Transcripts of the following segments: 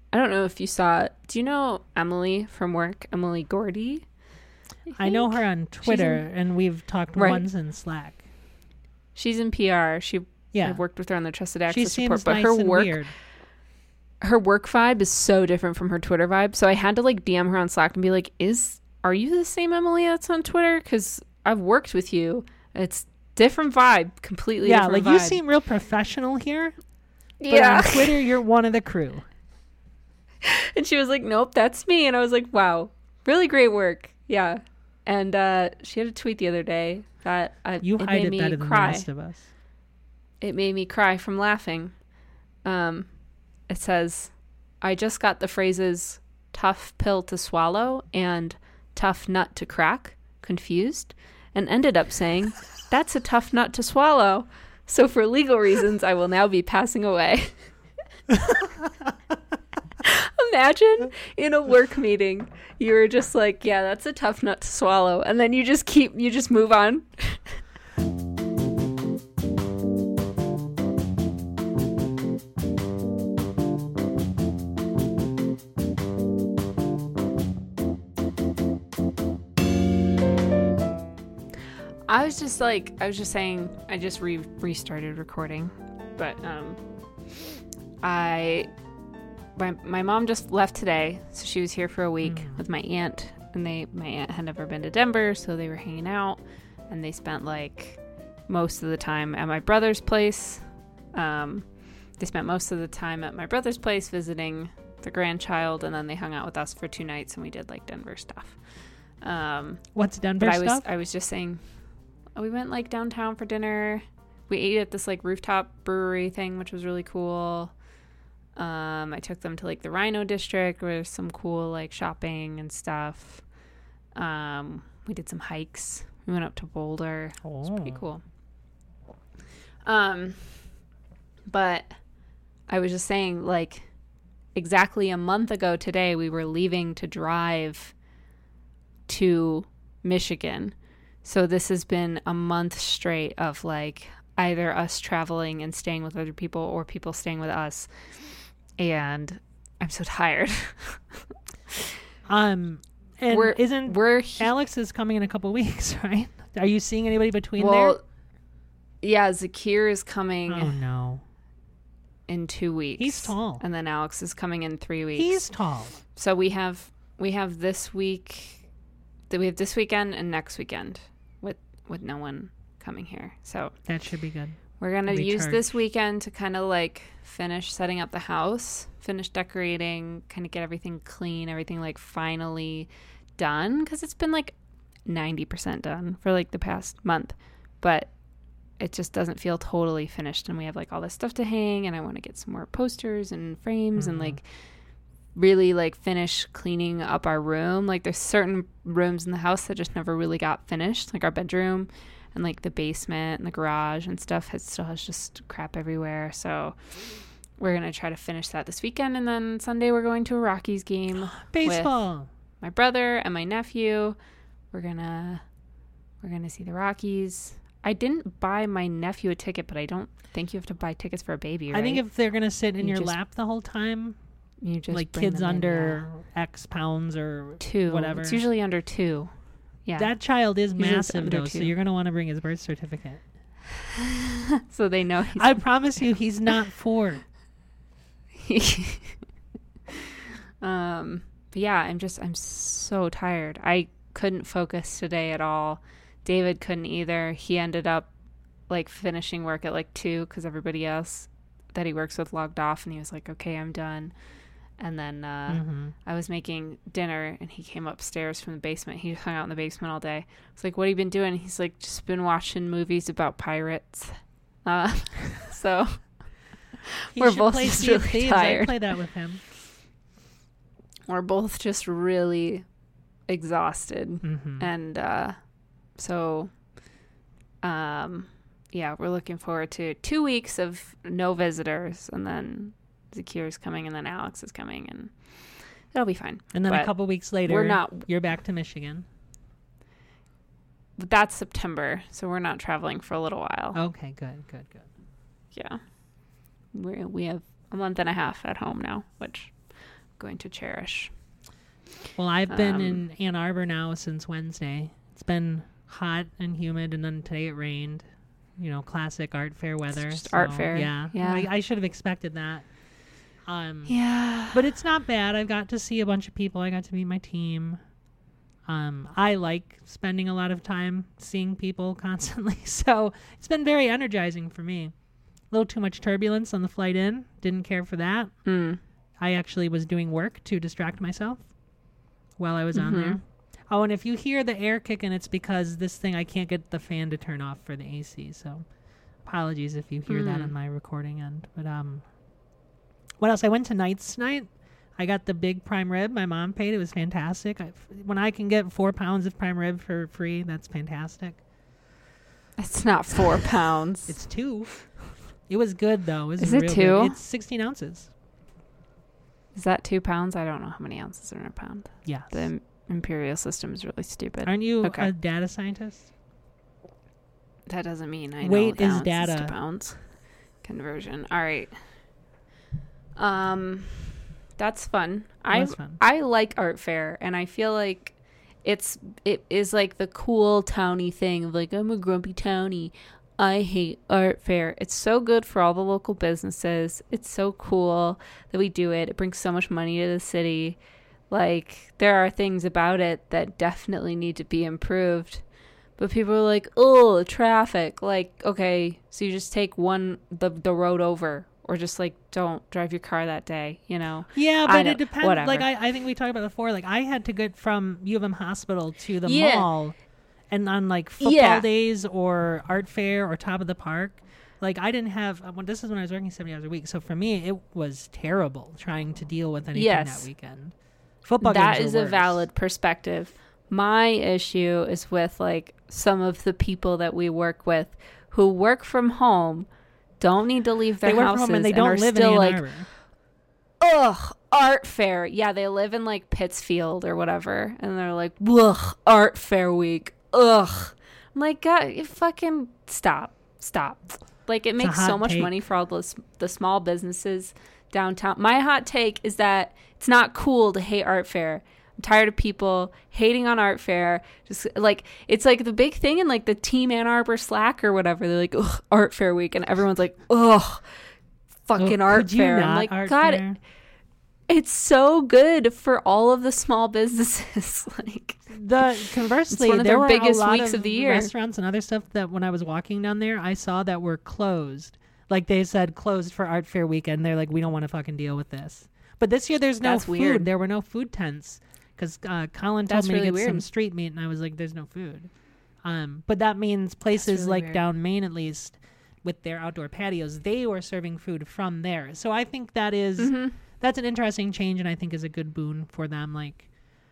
I don't know if you saw, do you know Emily from work? Emily Gordy? I know her on Twitter, and we've talked once in Slack. She's in PR. I've worked with her on the Trusted Access report, but nice her and work, weird. her work vibe is so different from her Twitter vibe. So I had to like DM her on Slack and be like, are you the same Emily that's on Twitter? Because I've worked with you. It's different vibe, completely different vibe. Yeah, like you seem real professional here. Yeah. But on Twitter, you're one of the crew. And she was like, nope, that's me. And I was like, wow, really great work. Yeah. And she had a tweet the other day that you hide it better than the rest of us. It made me cry from laughing. It says, I just got the phrases tough pill to swallow and tough nut to crack confused and ended up saying, that's a tough nut to swallow. So for legal reasons, I will now be passing away. Imagine in a work meeting, you were just like, yeah, that's a tough nut to swallow. And then you just move on. I was just saying, I just restarted recording, but my mom just left today, so she was here for a week with my aunt, and my aunt had never been to Denver, so they were hanging out, and they spent like most of the time at my brother's place. They spent most of the time at my brother's place visiting the grandchild, and then they hung out with us for 2 nights, and we did like Denver stuff. What's Denver stuff? I was just saying, we went like downtown for dinner. We ate at this like rooftop brewery thing, which was really cool. I took them to like the Rhino District where there's some cool like shopping and stuff. We did some hikes. We went up to Boulder. It was pretty cool. But I was just saying, like, exactly a month ago today, we were leaving to drive to Michigan. So this has been a month straight of like either us traveling and staying with other people or people staying with us. And I'm so tired. And Alex is coming in a couple weeks, right? Are you seeing anybody between there? Yeah, Zakir is coming. Oh no. In 2 weeks. He's tall. And then Alex is coming in 3 weeks. He's tall. So we have this week, we have this weekend and next weekend with no one coming here. So that should be good. We're going to use this weekend to kind of like finish setting up the house, finish decorating, kind of get everything clean, everything like finally done. Because it's been like 90% done for like the past month. But it just doesn't feel totally finished. And we have like all this stuff to hang. And I want to get some more posters and frames and like really like finish cleaning up our room. Like there's certain rooms in the house that just never really got finished. Like our bedroom. And like the basement and the garage and stuff still has just crap everywhere. So we're going to try to finish that this weekend. And then Sunday we're going to a Rockies game. Baseball. With my brother and my nephew. We're going to see the Rockies. I didn't buy my nephew a ticket, but I don't think you have to buy tickets for a baby, right? I think if they're going to sit in your lap the whole time, you just like kids under X pounds or 2. Whatever. It's usually under 2. Yeah. That child is massive, though, 2. so you're going to want to bring his birth certificate. So they know I promise you, he's not 4. But yeah, I'm so tired. I couldn't focus today at all. David couldn't either. He ended up like finishing work at like 2 because everybody else that he works with logged off, and he was like, okay, I'm done. And then I was making dinner, and he came upstairs from the basement. He hung out in the basement all day. I was like, what have you been doing? He's like, just been watching movies about pirates. So we're both just really tired. I play that with him. We're both just really exhausted. And so yeah, we're looking forward to 2 weeks of no visitors, and then Zakir's coming, and then Alex is coming, and it'll be fine. And then a couple weeks later, you're back to Michigan. But that's September, so we're not traveling for a little while. Okay, good. Yeah. We have a month and a half at home now, which going to cherish. Well, I've been in Ann Arbor now since Wednesday. It's been hot and humid, and then today it rained. You know, classic art fair weather. Just art fair. Yeah. I should have expected that. Yeah. But it's not bad. I got to see a bunch of people. I got to meet my team. I like spending a lot of time seeing people constantly. So it's been very energizing for me. A little too much turbulence on the flight in. Didn't care for that. I actually was doing work to distract myself while I was on there. Oh, and if you hear the air kicking, it's because this thing, I can't get the fan to turn off for the AC. So apologies if you hear that on my recording end. But what else? I went to Nights tonight. I got the big prime rib. My mom paid. It was fantastic. When I can get 4 pounds of prime rib for free, that's fantastic. It's not 4 pounds. It's 2. It was good, though. Is it 2? Good. It's 16 ounces. Is that 2 pounds? I don't know how many ounces are in a pound. Yes. The imperial system is really stupid. Aren't you a data scientist? That doesn't mean I know weight is ounces data to pounds conversion. All right. That's fun. I like art fair, and I feel like it is like the cool townie thing of like, I'm a grumpy townie. I hate art fair. It's so good for all the local businesses. It's so cool that we do it. It brings so much money to the city. Like, there are things about it that definitely need to be improved. But people are like, oh, traffic. Like, okay, so you just take the road over. Or just, like, don't drive your car that day, you know? Yeah, but it depends. Whatever. Like, I think we talked about before. Like, I had to get from U of M Hospital to the mall. And on, like, football days or art fair or top of the park. Like, I didn't have... this is when I was working 70 hours a week. So, for me, it was terrible trying to deal with anything that weekend. Football games That is a valid perspective. My issue is with, like, some of the people that we work with who work from home... don't need to leave their houses and they don't live in Ann Arbor. Ugh, art fair. Yeah, they live in like Pittsfield or whatever, and they're like, ugh, art fair week. Ugh. I'm like, God, you fucking stop. Like, it makes so much money for all the small businesses downtown. My hot take is that it's not cool to hate art fair. I'm tired of people hating on art fair. Just like, it's like the big thing in like the Team Ann Arbor Slack or whatever. They're like, ugh, art fair week. And everyone's like, ugh, fucking art fair. I'm like, God, it's so good for all of the small businesses. Like, conversely, there were biggest weeks of the year. Restaurants and other stuff that when I was walking down there, I saw that were closed. Like, they said closed for art fair weekend. They're like, we don't want to fucking deal with this. But this year there's no food. Weird. There were no food tents. Because Colin told me to get some street meat, and I was like, there's no food. But that means places really like weird. Down Main, at least, with their outdoor patios, they were serving food from there. So I think that is that's an interesting change, and I think is a good boon for them. Like,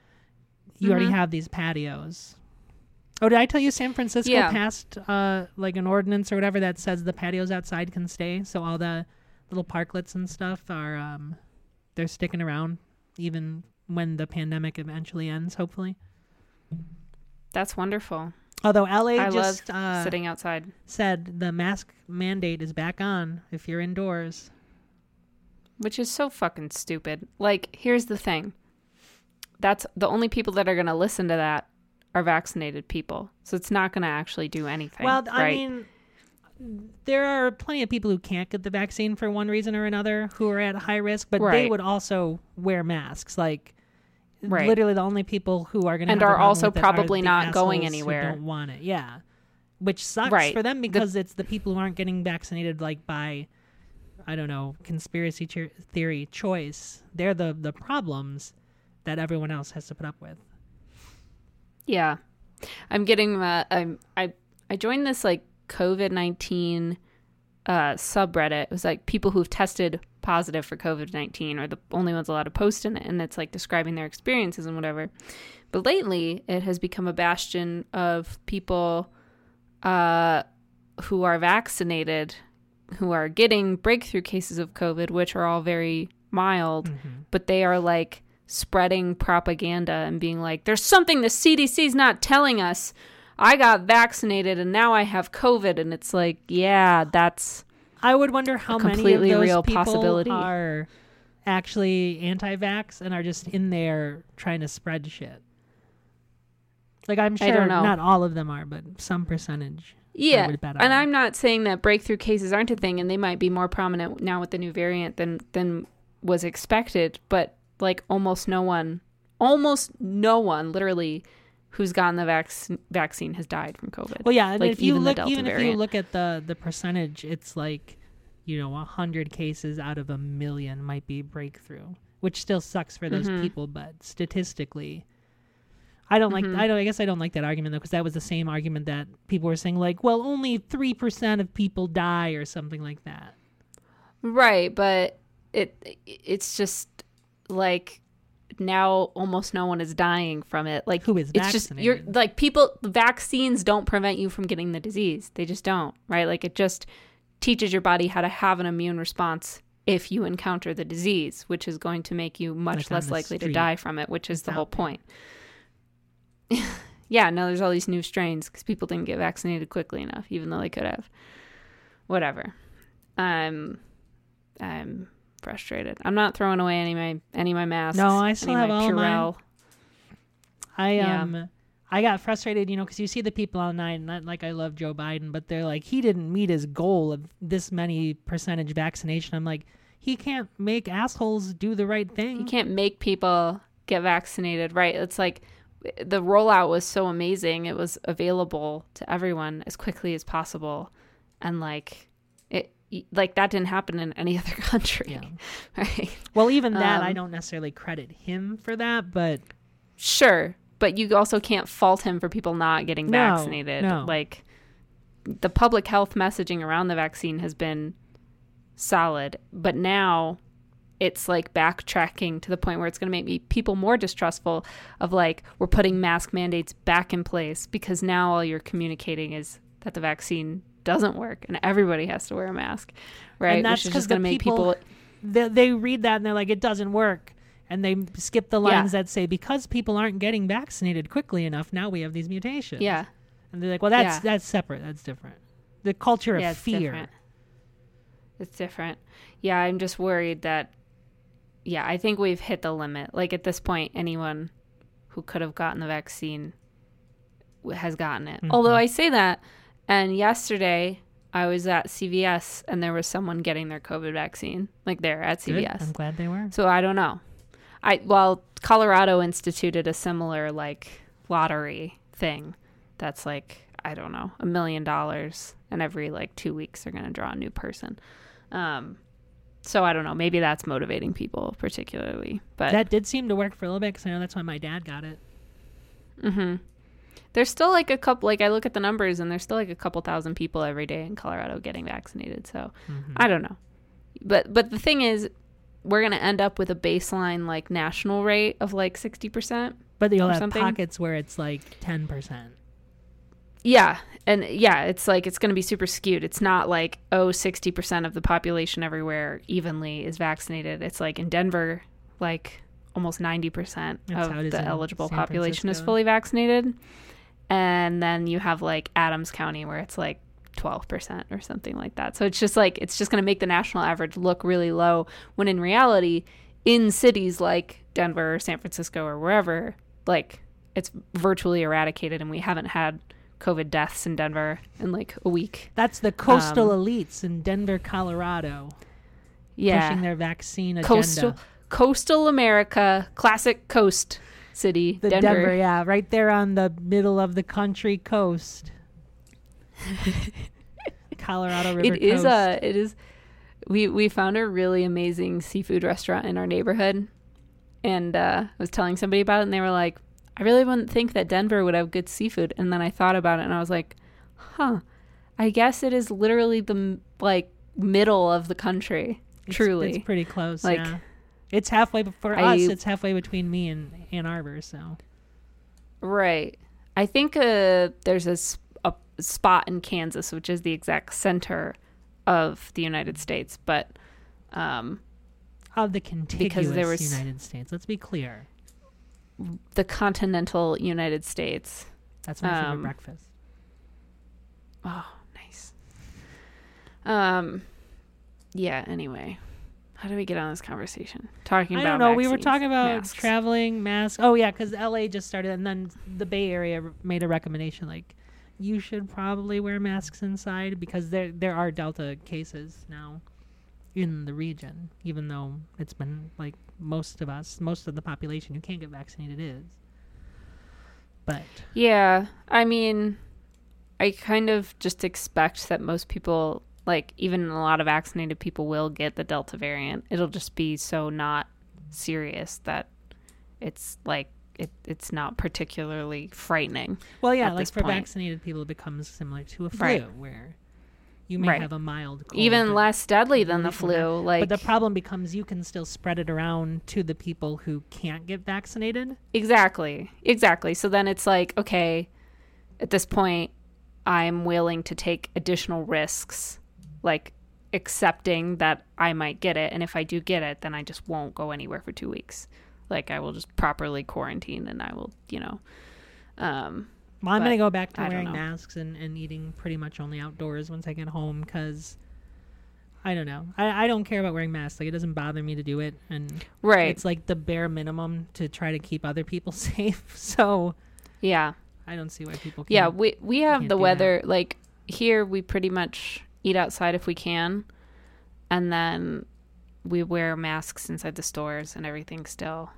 you already have these patios. Oh, did I tell you San Francisco passed like an ordinance or whatever that says the patios outside can stay? So all the little parklets and stuff are they're sticking around even when the pandemic eventually ends, hopefully. That's wonderful. Although LA I just love sitting outside said the mask mandate is back on if you're indoors. Which is so fucking stupid. Like, here's the thing. That's the only people that are going to listen to that are vaccinated people. So it's not going to actually do anything. Well, right? I mean, there are plenty of people who can't get the vaccine for one reason or another who are at high risk, but they would also wear masks. Like, literally the only people who are going to and are also probably not going anywhere. Who don't want it, which sucks for them because it's the people who aren't getting vaccinated, like by, I don't know, conspiracy theory choice. They're the problems that everyone else has to put up with. Yeah, I'm getting I joined this like COVID-19 subreddit. It was like people who've tested positive for COVID-19 are the only ones allowed to post in it, and it's like describing their experiences and whatever. But lately it has become a bastion of people who are vaccinated, who are getting breakthrough cases of COVID, which are all very mild, but they are like spreading propaganda and being like, there's something the CDC's not telling us. I got vaccinated and now I have COVID. And it's like, yeah, that's I would wonder how many of those real people are actually anti-vax and are just in there trying to spread shit. Like, I'm sure not all of them are, but some percentage. Yeah, and I'm not saying that breakthrough cases aren't a thing, and they might be more prominent now with the new variant than was expected, but like almost no one literally who's gotten the vaccine has died from COVID. Well, yeah, and like, if you look at the percentage, it's like, 100 cases out of 1 million might be breakthrough, which still sucks for those people, but statistically, I don't I guess I don't like that argument though, because that was the same argument that people were saying, like, well, only 3% of people die or something like that. Right, but it's just like now almost no one is dying from it. Like, who is vaccinated? It's just you're like vaccines don't prevent you from getting the disease. They just don't, right? Like, it just teaches your body how to have an immune response if you encounter the disease, which is going to make you much less likely to die from it, which is the whole point. Yeah, no, there's all these new strains because people didn't get vaccinated quickly enough, even though they could have. Whatever. I'm frustrated. I'm not throwing away any of my masks. No, I still have all Purell. Mine. I got frustrated, because you see the people online, not like I love Joe Biden, but they're like, he didn't meet his goal of this many percentage vaccination. I'm like, he can't make assholes do the right thing. He can't make people get vaccinated, right? It's like the rollout was so amazing. It was available to everyone as quickly as possible. And like that didn't happen in any other country. Yeah. Right. Well, even that, I don't necessarily credit him for that, but sure. But you also can't fault him for people not getting vaccinated. No. Like, the public health messaging around the vaccine has been solid, but now it's like backtracking to the point where it's going to make people more distrustful of, like, we're putting mask mandates back in place because now all you're communicating is that the vaccine doesn't work and everybody has to wear a mask, right? And that's because going to make people they read that and they're like, it doesn't work. And they skip the lines that say, because people aren't getting vaccinated quickly enough, now we have these mutations. Yeah. And they're like, well, that's separate. That's different. The culture of fear. Different. It's different. Yeah, I'm just worried that, I think we've hit the limit. Like, at this point, anyone who could have gotten the vaccine has gotten it. Mm-hmm. Although I say that, and yesterday I was at CVS and there was someone getting their COVID vaccine, like there at CVS. Good. I'm glad they were. So I don't know. Colorado instituted a similar like lottery thing that's like, I don't know, $1 million, and every like 2 weeks they're going to draw a new person. So I don't know, maybe that's motivating people particularly, but that did seem to work for a little bit because I know that's why my dad got it. Mm-hmm. There's still like a couple, like I look at the numbers and there's still like a couple thousand people every day in Colorado getting vaccinated. So I don't know, but the thing is, we're going to end up with a baseline like national rate of like 60%. But you'll have pockets where it's like 10%. Yeah. And it's like, it's going to be super skewed. It's not like, 60% of the population everywhere evenly is vaccinated. It's like in Denver, like almost 90% of the eligible population is fully vaccinated. And then you have like Adams County where it's like 12% or something like that. So it's just like, it's just going to make the national average look really low, when in reality, in cities like Denver or San Francisco or wherever, like it's virtually eradicated, and we haven't had COVID deaths in Denver in like a week. That's the coastal elites in Denver, Colorado. Yeah. Pushing their vaccine agenda. Coastal America, classic coast city, Denver. Yeah, right there on the middle of the country coast. Colorado River coast. It is. We found a really amazing seafood restaurant in our neighborhood, and I was telling somebody about it, and they were like, I really wouldn't think that Denver would have good seafood. And then I thought about it, and I was like, I guess it is literally the like middle of the country. Truly, it's pretty close. Like, yeah. It's halfway for us. It's halfway between me and Ann Arbor. So, right. I think there's a spot in Kansas, which is the exact center of the United States, but of the contiguous United States. Let's be clear. The continental United States. That's my favorite breakfast. Oh, nice. Yeah, anyway. How do we get on this conversation? Talking about I don't know. Vaccines, we were talking about masks. traveling, masks. Oh, yeah, because LA just started, and then the Bay Area made a recommendation, like, you should probably wear masks inside because there are Delta cases now in the region, even though it's been, like, most of the population who can't get vaccinated is. But yeah, I mean, I kind of just expect that most people, like, even a lot of vaccinated people will get the Delta variant. It'll just be so not serious that it's like it's not particularly frightening. Well, yeah, like for vaccinated people, it becomes similar to a flu, where you may have a mild cold, even less deadly than the flu. But the problem becomes you can still spread it around to the people who can't get vaccinated. Exactly. So then it's like, okay, at this point, I'm willing to take additional risks, like accepting that I might get it. And if I do get it, then I just won't go anywhere for 2 weeks. Like, I will just properly quarantine, and I will, well, I'm going to go back to wearing masks and eating pretty much only outdoors once I get home, because I don't know. I don't care about wearing masks. Like, it doesn't bother me to do it. And it's like the bare minimum to try to keep other people safe. So yeah, I don't see why people can't. Yeah, we have the weather. Like, here we pretty much eat outside if we can, and then we wear masks inside the stores and everything still.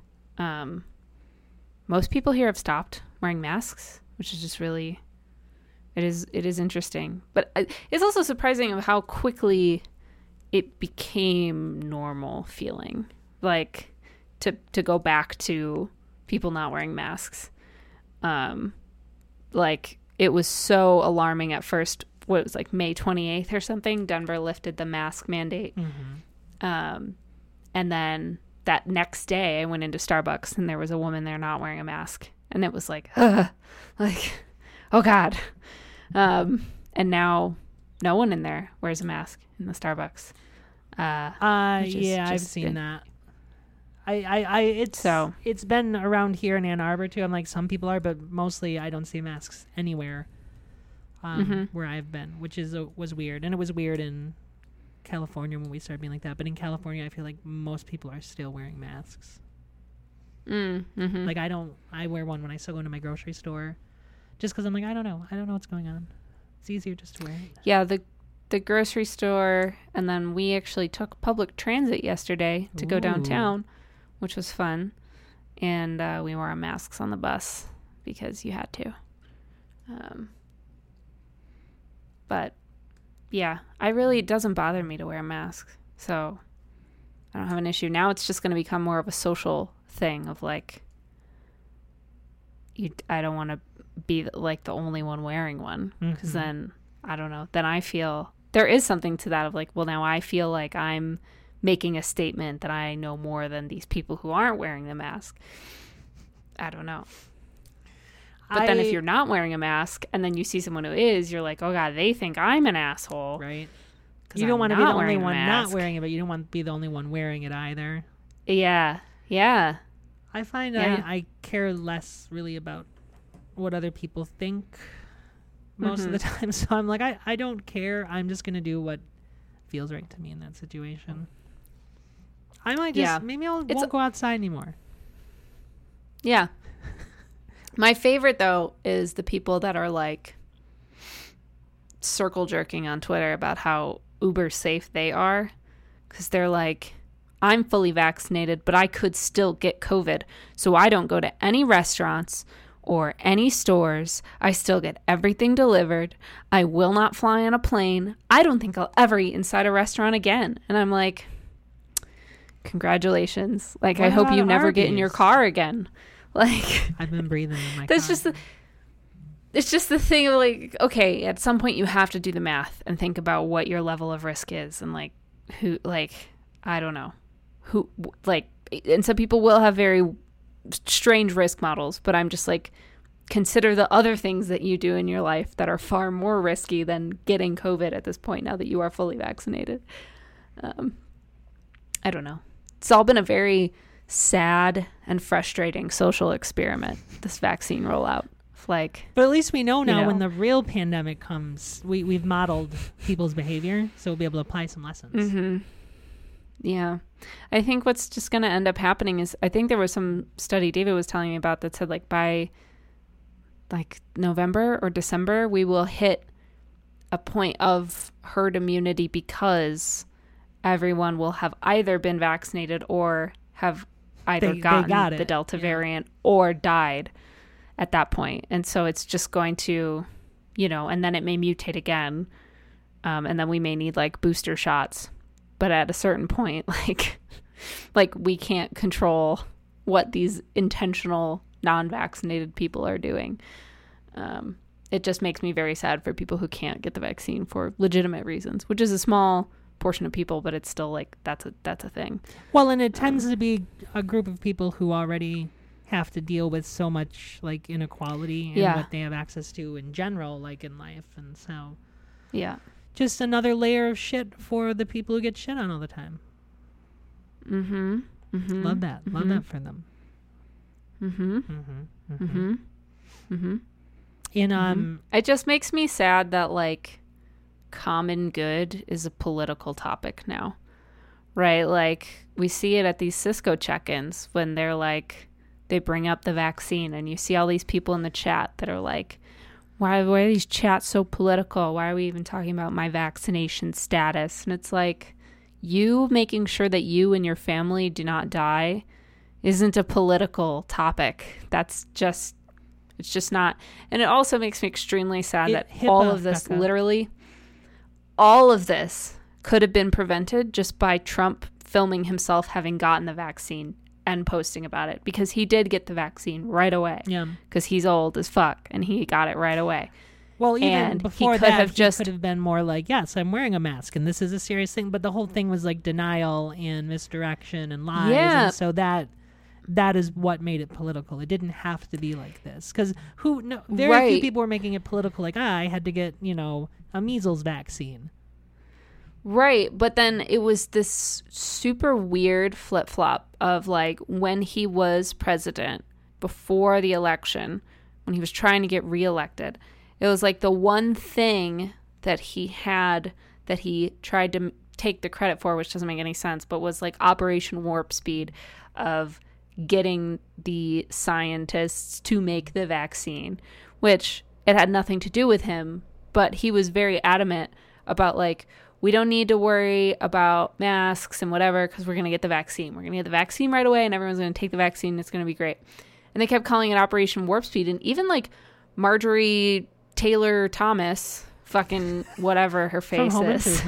Most people here have stopped wearing masks, which is just really, it is interesting. But it's also surprising of how quickly it became normal feeling, like to go back to people not wearing masks. Like, it was so alarming at first. What, it was like May 28th or something, Denver lifted the mask mandate. And then that next day I went into Starbucks and there was a woman there not wearing a mask, and it was like, like, oh God. And now no one in there wears a mask in the Starbucks. I've seen that. It's been around here in Ann Arbor too. I'm like, some people are, but mostly I don't see masks anywhere where I've been, which was weird. And it was weird in California when we started being like that. But in California, I feel like most people are still wearing masks. Like, I wear one when I still go into my grocery store, just because I'm like, I don't know what's going on. It's easier just to wear it. Yeah, the grocery store, and then we actually took public transit yesterday to go downtown, which was fun. And we wore our masks on the bus because you had to. But yeah, it doesn't bother me to wear a mask. So I don't have an issue. Now it's just going to become more of a social thing of like, I don't want to be like the only one wearing one, because then I don't know. Then I feel there is something to that of like, well, now I feel like I'm making a statement that I know more than these people who aren't wearing the mask. I don't know. But then if you're not wearing a mask and then you see someone who is, you're like, oh God, they think I'm an asshole. Right. You don't want to be the only one not wearing it, but you don't want to be the only one wearing it either. Yeah. Yeah. I find I care less really about what other people think most of the time. So I'm like, I don't care. I'm just going to do what feels right to me in that situation. I might just, maybe I won't go outside anymore. Yeah. My favorite, though, is the people that are like circle jerking on Twitter about how uber safe they are. Because they're like, I'm fully vaccinated, but I could still get COVID. So I don't go to any restaurants or any stores. I still get everything delivered. I will not fly on a plane. I don't think I'll ever eat inside a restaurant again. And I'm like, congratulations. Like, I hope you never get in your car again. Like, I've been breathing in my car. It's just the thing of like, okay, at some point you have to do the math and think about what your level of risk is, and like who, like, I don't know who, like, and some people will have very strange risk models, but I'm just like, consider the other things that you do in your life that are far more risky than getting COVID at this point now that you are fully vaccinated. I don't know. It's all been a very sad and frustrating social experiment, this vaccine rollout. Like, but at least we know now, when the real pandemic comes, we've modeled people's behavior, so we'll be able to apply some lessons. Yeah. I think what's just going to end up happening is, I think there was some study David was telling me about that said like by like November or December, we will hit a point of herd immunity because everyone will have either been vaccinated or have either gotten the Delta variant or died at that point. And so it's just going to, and then it may mutate again. And then we may need like booster shots. But at a certain point, like we can't control what these intentional non-vaccinated people are doing. It just makes me very sad for people who can't get the vaccine for legitimate reasons, which is a small portion of people, but it's still like that's a thing. Well, and it tends to be a group of people who already have to deal with so much like inequality and what they have access to in general, like in life, and so just another layer of shit for the people who get shit on all the time. Love that for them. And it just makes me sad that like common good is a political topic now, right? Like we see it at these Cisco check-ins when they're like, they bring up the vaccine and you see all these people in the chat that are like, why are these chats so political? Why are we even talking about my vaccination status? And it's like, you making sure that you and your family do not die isn't a political topic. It's just not. And it also makes me extremely sad that all of this, literally, all of this could have been prevented just by Trump filming himself having gotten the vaccine and posting about it, because he did get the vaccine right away. Yeah. Because he's old as fuck and he got it right away. Well, even before that, he could have been more like, yes, I'm wearing a mask and this is a serious thing. But the whole thing was like denial and misdirection and lies. Yeah. And so that is what made it political. It didn't have to be like this. Because very few people were making it political. Like, I had to get, a measles vaccine. Right. But then it was this super weird flip-flop of like when he was president before the election, when he was trying to get reelected, it was like the one thing that he had that he tried to take the credit for, which doesn't make any sense, but was like Operation Warp Speed of getting the scientists to make the vaccine, which it had nothing to do with him, but he was very adamant about like, we don't need to worry about masks and whatever because we're going to get the vaccine. We're going to get the vaccine right away and everyone's going to take the vaccine and it's going to be great. And they kept calling it Operation Warp Speed. And even like Marjorie Taylor Thomas, fucking whatever her face is.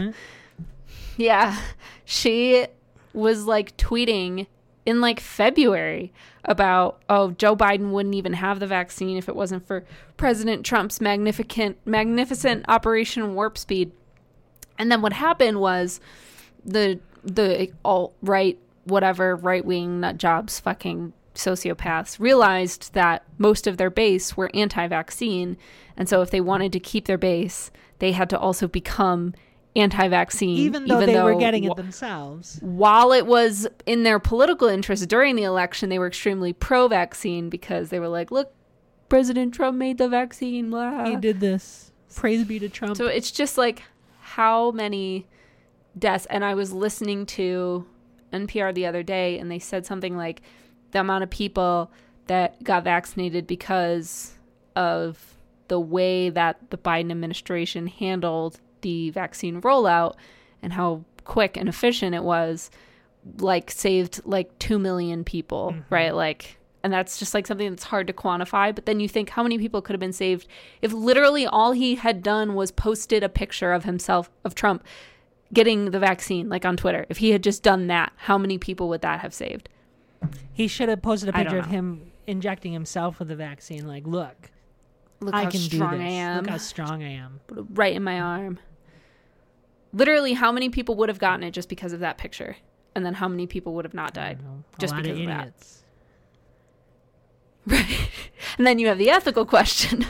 Yeah. She was like tweeting in like February about, Joe Biden wouldn't even have the vaccine if it wasn't for President Trump's magnificent Operation Warp Speed. And then what happened was the alt-right, whatever, right-wing nut jobs, fucking sociopaths realized that most of their base were anti-vaccine. And so if they wanted to keep their base, they had to also become anti-vaccine. Even though they were getting it themselves. While it was in their political interest during the election, they were extremely pro-vaccine because they were like, look, President Trump made the vaccine. Blah. He did this. Praise be to Trump. So it's just like how many deaths. And I was listening to NPR the other day and they said something like the amount of people that got vaccinated because of the way that the Biden administration handled the vaccine rollout and how quick and efficient it was, like saved like 2 million people, right? Like, and that's just like something that's hard to quantify. But then you think how many people could have been saved if literally all he had done was posted a picture of himself, of Trump getting the vaccine, like on Twitter. If he had just done that, how many people would that have saved? He should have posted a picture of him injecting himself with the vaccine. Like, look I can do this. I am. Look how strong I am. Put it right in my arm. Literally, how many people would have gotten it just because of that picture? And then how many people would have not died just because of that? Right. And then you have the ethical question.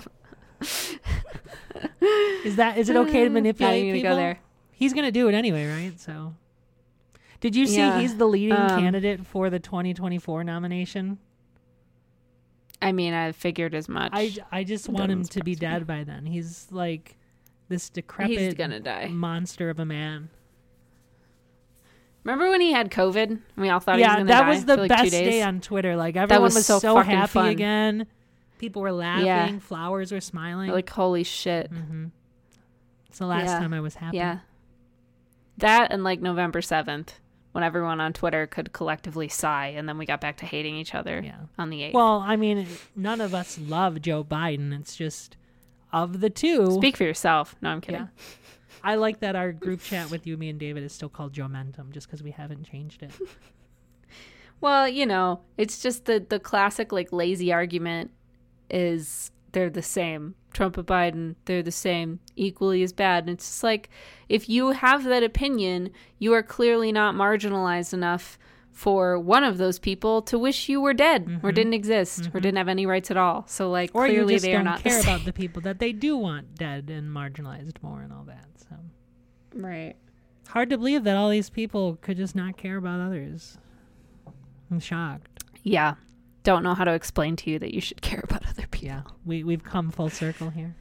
Is it okay to manipulate people? Go there. He's going to do it anyway, right? So, did you see he's the leading candidate for the 2024 nomination? I mean, I figured as much. I just want him to be dead by then. He's like this decrepit He's gonna die. monster of a man. Remember when he had COVID and we all thought he was going to die? Yeah, that was the like best day on Twitter. Like, everyone was so happy fun. Again. People were laughing. Yeah. Flowers were smiling. Like, holy shit. Mm-hmm. It's the last time I was happy. Yeah. That and, like, November 7th, when everyone on Twitter could collectively sigh, and then we got back to hating each other on the 8th. Well, I mean, none of us love Joe Biden. It's just, of the two... Speak for yourself. No, I'm kidding. Yeah. I like that our group chat with you, me, and David is still called Joe-mentum, just because we haven't changed it. Well, you know, it's just the classic, like, lazy argument is they're the same. Trump and Biden, they're the same, equally as bad. And it's just like, if you have that opinion, you are clearly not marginalized enough for one of those people to wish you were dead or didn't exist or didn't have any rights at all. So, like, or clearly you just they are not care about the people that they do want dead and marginalized more and all that. So, right. Hard to believe that all these people could just not care about others. I'm shocked. Yeah. Don't know how to explain to you that you should care about other people. Yeah. We've come full circle here.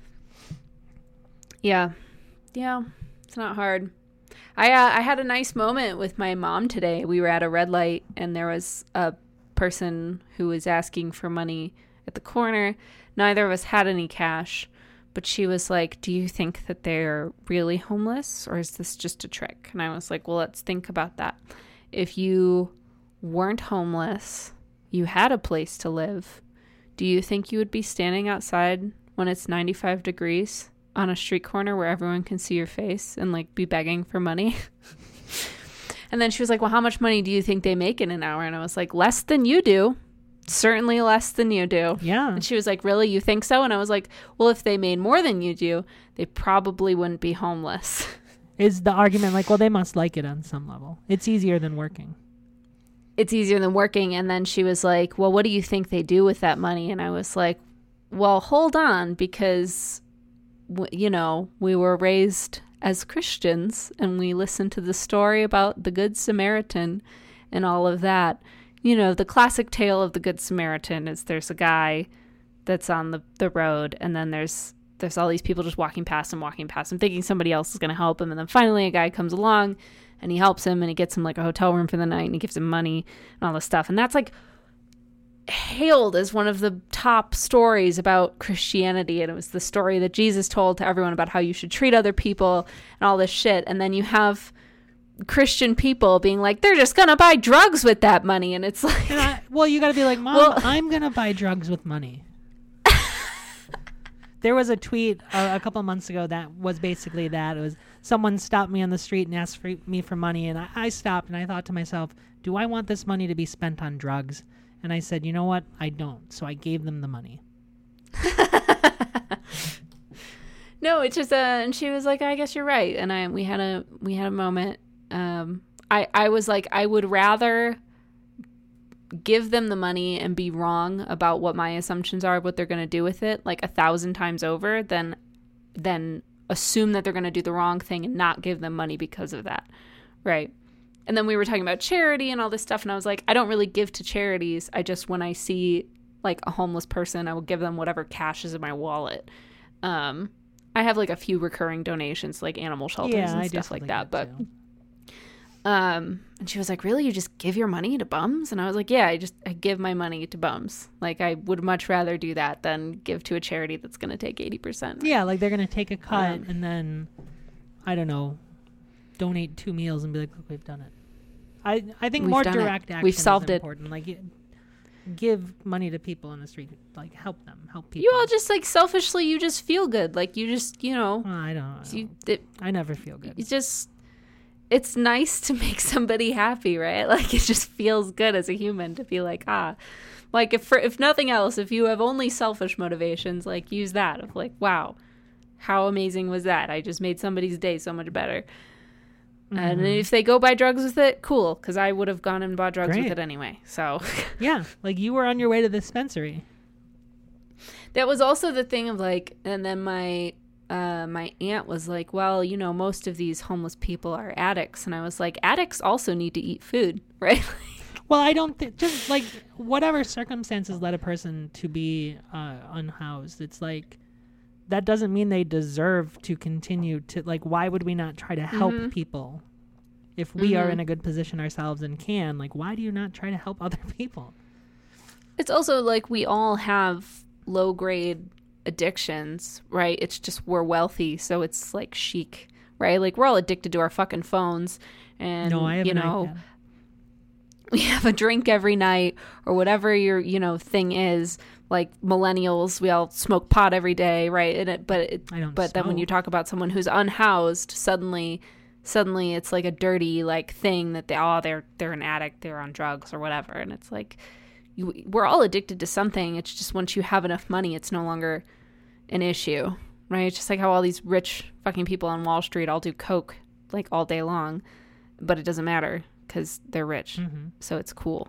Yeah. Yeah. It's not hard. I had a nice moment with my mom today. We were at a red light and there was a person who was asking for money at the corner. Neither of us had any cash, but she was like, do you think that they're really homeless or is this just a trick? And I was like, well, let's think about that. If you weren't homeless, you had a place to live, do you think you would be standing outside when it's 95 degrees on a street corner where everyone can see your face and like be begging for money? And then she was like, well, how much money do you think they make in an hour? And I was like, less than you do. Certainly less than you do. Yeah. And she was like, really? You think so? And I was like, well, if they made more than you do, they probably wouldn't be homeless. Is the argument like, well, they must like it on some level. It's easier than working. It's easier than working. And then she was like, well, what do you think they do with that money? And I was like, well, hold on, because, you know, we were raised as Christians and we listened to the story about the Good Samaritan and all of that. You know, the classic tale of the Good Samaritan is there's a guy that's on the road and then there's all these people just walking past him thinking somebody else is going to help him. And then finally a guy comes along and he helps him and he gets him like a hotel room for the night and he gives him money and all this stuff. And that's like hailed as one of the top stories about Christianity. And it was the story that Jesus told to everyone about how you should treat other people and all this shit. And then you have Christian people being like, they're just going to buy drugs with that money. And it's like, well, you got to be like, Mom, I'm going to buy drugs with money. There was a tweet a couple of months ago that was basically that. It was someone stopped me on the street and asked me for money. And I stopped and I thought to myself, do I want this money to be spent on drugs? And I said, you know what? I don't. So I gave them the money. No, it's just, and she was like, I guess you're right. And we had a moment. I was like, I would rather give them the money and be wrong about what my assumptions are of what they're going to do with it like 1,000 times over than assume that they're going to do the wrong thing and not give them money because of that. Right. And then we were talking about charity and all this stuff. And I was like, I don't really give to charities. I just, when I see like a homeless person, I will give them whatever cash is in my wallet. I have like a few recurring donations, like animal shelters and stuff like that. But, and she was like, really? You just give your money to bums? And I was like, yeah, I give my money to bums. Like I would much rather do that than give to a charity that's going to take 80%. Yeah. Like they're going to take a cut and then, I don't know, donate 2 meals and be like, look, we've done it. I think more direct action we've solved is important. Like give money to people on the street, like help people. You all just like selfishly, you just feel good. Like you just, you know. I never feel good. It's nice to make somebody happy, right? Like it just feels good as a human to be like, like if nothing else, if you have only selfish motivations, like use that of like, wow, how amazing was that? I just made somebody's day so much better. Mm-hmm. And if they go buy drugs with it, cool, because I would have gone and bought drugs with it anyway. So yeah, like you were on your way to the dispensary. That was also the thing of like, and then my aunt was like, well, you know, most of these homeless people are addicts. And I was like, addicts also need to eat food, right? Well, I don't think, just like whatever circumstances led a person to be unhoused, it's like, that doesn't mean they deserve to continue to, like, why would we not try to help people? If we are in a good position ourselves and can, like, why do you not try to help other people? It's also like we all have low grade addictions, right? It's just we're wealthy, so it's like chic, right? Like we're all addicted to our fucking phones, and no, I have you know, we have a drink every night or whatever your thing is. Like millennials, we all smoke pot every day, right? But then when you talk about someone who's unhoused, suddenly it's like a dirty like thing that they're an addict, they're on drugs or whatever, and it's like we're all addicted to something. It's just once you have enough money, it's no longer an issue, right? It's just like how all these rich fucking people on Wall Street all do coke like all day long, but it doesn't matter because they're rich, so it's cool.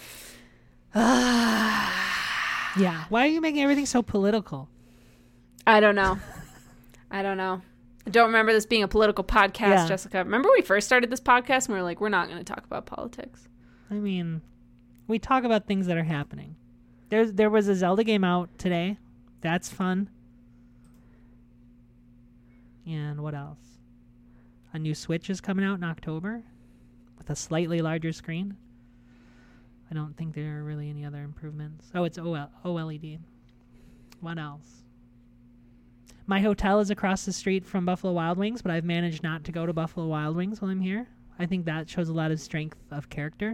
Yeah. Why are you making everything so political? I don't know. I don't remember this being a political podcast, Jessica. Remember when we first started this podcast and we were like, we're not going to talk about politics? I mean, we talk about things that are happening. There was a Zelda game out today. That's fun. And what else? A new Switch is coming out in October with a slightly larger screen. I don't think there are really any other improvements. Oh, it's OLED. What else? My hotel is across the street from Buffalo Wild Wings, but I've managed not to go to Buffalo Wild Wings while I'm here. I think that shows a lot of strength of character.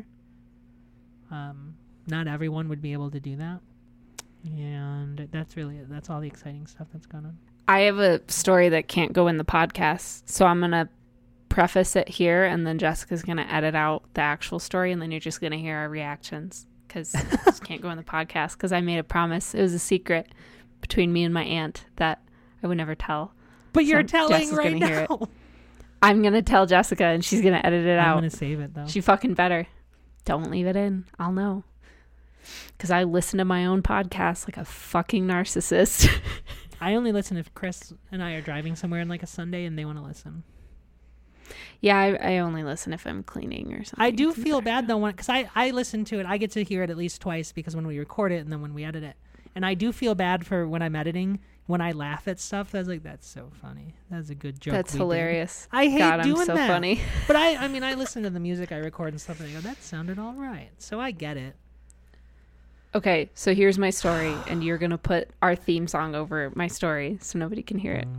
Not everyone would be able to do that. And that's really it. That's all the exciting stuff that's going on. I have a story that can't go in the podcast, so I'm going to preface it here, and then Jessica's going to edit out the actual story, and then you're just going to hear our reactions because it just can't go in the podcast because I made a promise. It was a secret between me and my aunt that I would never tell. But you're telling right now. Hear it. I'm going to tell Jessica, and she's going to edit it out. I'm going to save it, though. She fucking better. Don't leave it in. I'll know. Because I listen to my own podcast like a fucking narcissist. I only listen if Chris and I are driving somewhere on like a Sunday and they want to listen. Yeah, I only listen if I'm cleaning or something. I do feel bad though, because I listen to it. I get to hear it at least twice because when we record it and then when we edit it. And I do feel bad for when I'm editing, when I laugh at stuff. I was like, that's so funny. That's a good joke. That's hilarious. I hate doing I'm so that. Funny. But I mean, I listen to the music I record and stuff and I go, that sounded all right. So I get it. Okay, so here's my story, and you're going to put our theme song over my story so nobody can hear it.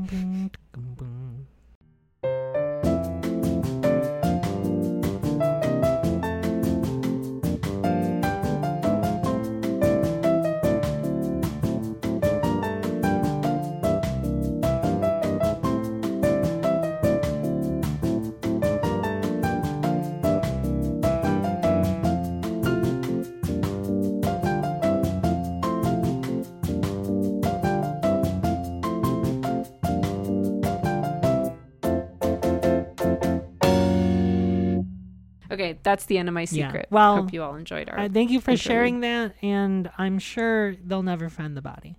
Okay, that's the end of my secret. Yeah. Well, hope you all enjoyed our thank you for sharing that, and I'm sure they'll never find the body.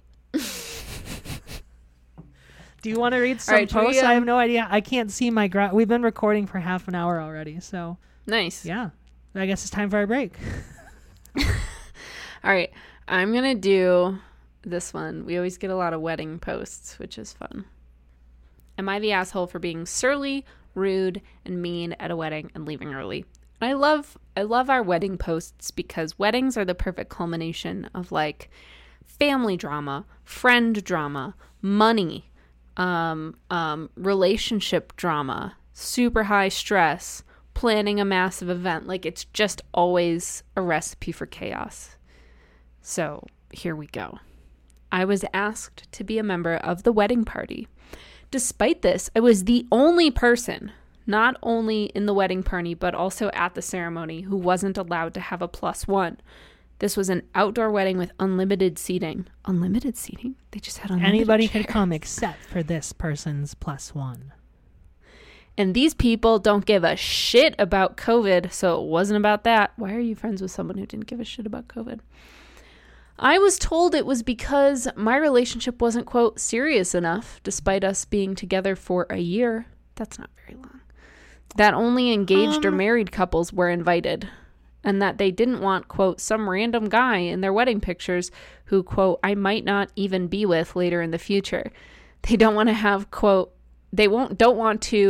Do you want to read some posts? I have no idea. I can't see my we've been recording for half an hour already, so nice. Yeah, I guess it's time for our break. All right, I'm gonna do this one. We always get a lot of wedding posts, which is fun. Am I the asshole for being surly, rude, and mean at a wedding and leaving early? I love our wedding posts because weddings are the perfect culmination of like family drama, friend drama, money, relationship drama, super high stress, planning a massive event. Like it's just always a recipe for chaos. So here we go. I was asked to be a member of the wedding party. Despite this, I was the only person, not only in the wedding party, but also at the ceremony, who wasn't allowed to have a +1. This was an outdoor wedding with unlimited seating. Unlimited seating? They just had unlimited Anybody chairs. could come except for this person's +1. And these people don't give a shit about COVID, so it wasn't about that. Why are you friends with someone who didn't give a shit about COVID? I was told it was because my relationship wasn't, quote, serious enough, despite us being together for a year. That's not very long. That only engaged or married couples were invited. And that they didn't want, quote, some random guy in their wedding pictures who, quote, I might not even be with later in the future. They don't want to have, quote, don't want to,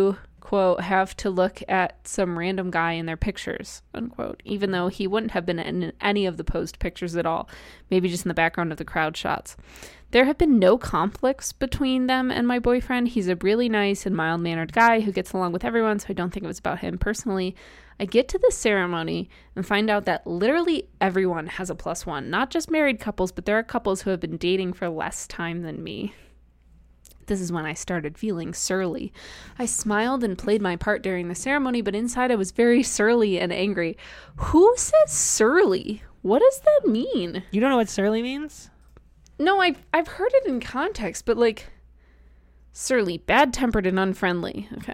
quote, have to look at some random guy in their pictures, unquote, even though he wouldn't have been in any of the posed pictures at all, maybe just in the background of the crowd shots. There have been no conflicts between them and my boyfriend. He's a really nice and mild-mannered guy who gets along with everyone, so I don't think it was about him personally. I get to the ceremony and find out that literally everyone has a +1, not just married couples, but there are couples who have been dating for less time than me. This is when I started feeling surly. I smiled and played my part during the ceremony, but inside I was very surly and angry. Who says surly? What does that mean? You don't know what surly means? No, I've heard it in context, but like surly, bad-tempered and unfriendly. Okay.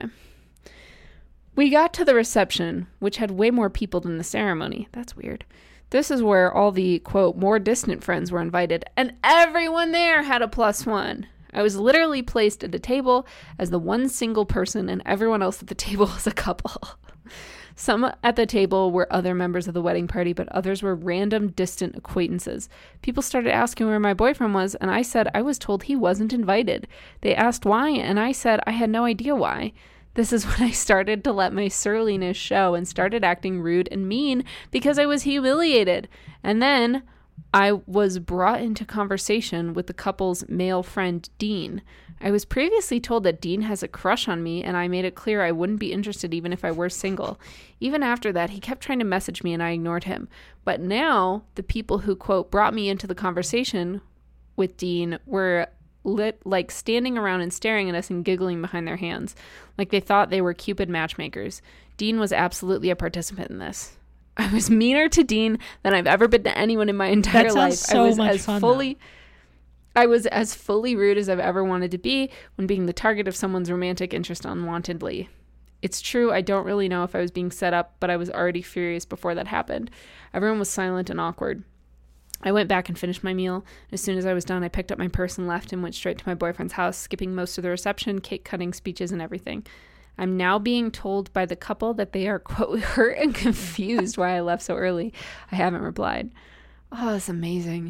We got to the reception, which had way more people than the ceremony. That's weird. This is where all the, quote, more distant friends were invited, and everyone there had a +1. I was literally placed at a table as the one single person, and everyone else at the table was a couple. Some at the table were other members of the wedding party, but others were random distant acquaintances. People started asking where my boyfriend was, and I said I was told he wasn't invited. They asked why, and I said I had no idea why. This is when I started to let my surliness show and started acting rude and mean because I was humiliated. And then I was brought into conversation with the couple's male friend, Dean. I was previously told that Dean has a crush on me, and I made it clear I wouldn't be interested even if I were single. Even after that, he kept trying to message me, and I ignored him. But now, the people who, quote, brought me into the conversation with Dean were like standing around and staring at us and giggling behind their hands, like they thought they were Cupid matchmakers. Dean was absolutely a participant in this. I was meaner to Dean than I've ever been to anyone in my entire life. So I was much as fun, fully... I was as fully rude as I've ever wanted to be when being the target of someone's romantic interest unwantedly. It's true, I don't really know if I was being set up, but I was already furious before that happened. Everyone was silent and awkward. I went back and finished my meal. As soon as I was done, I picked up my purse and left and went straight to my boyfriend's house, skipping most of the reception, cake cutting, speeches, and everything. I'm now being told by the couple that they are, quote, hurt and confused why I left so early. I haven't replied. Oh, that's amazing.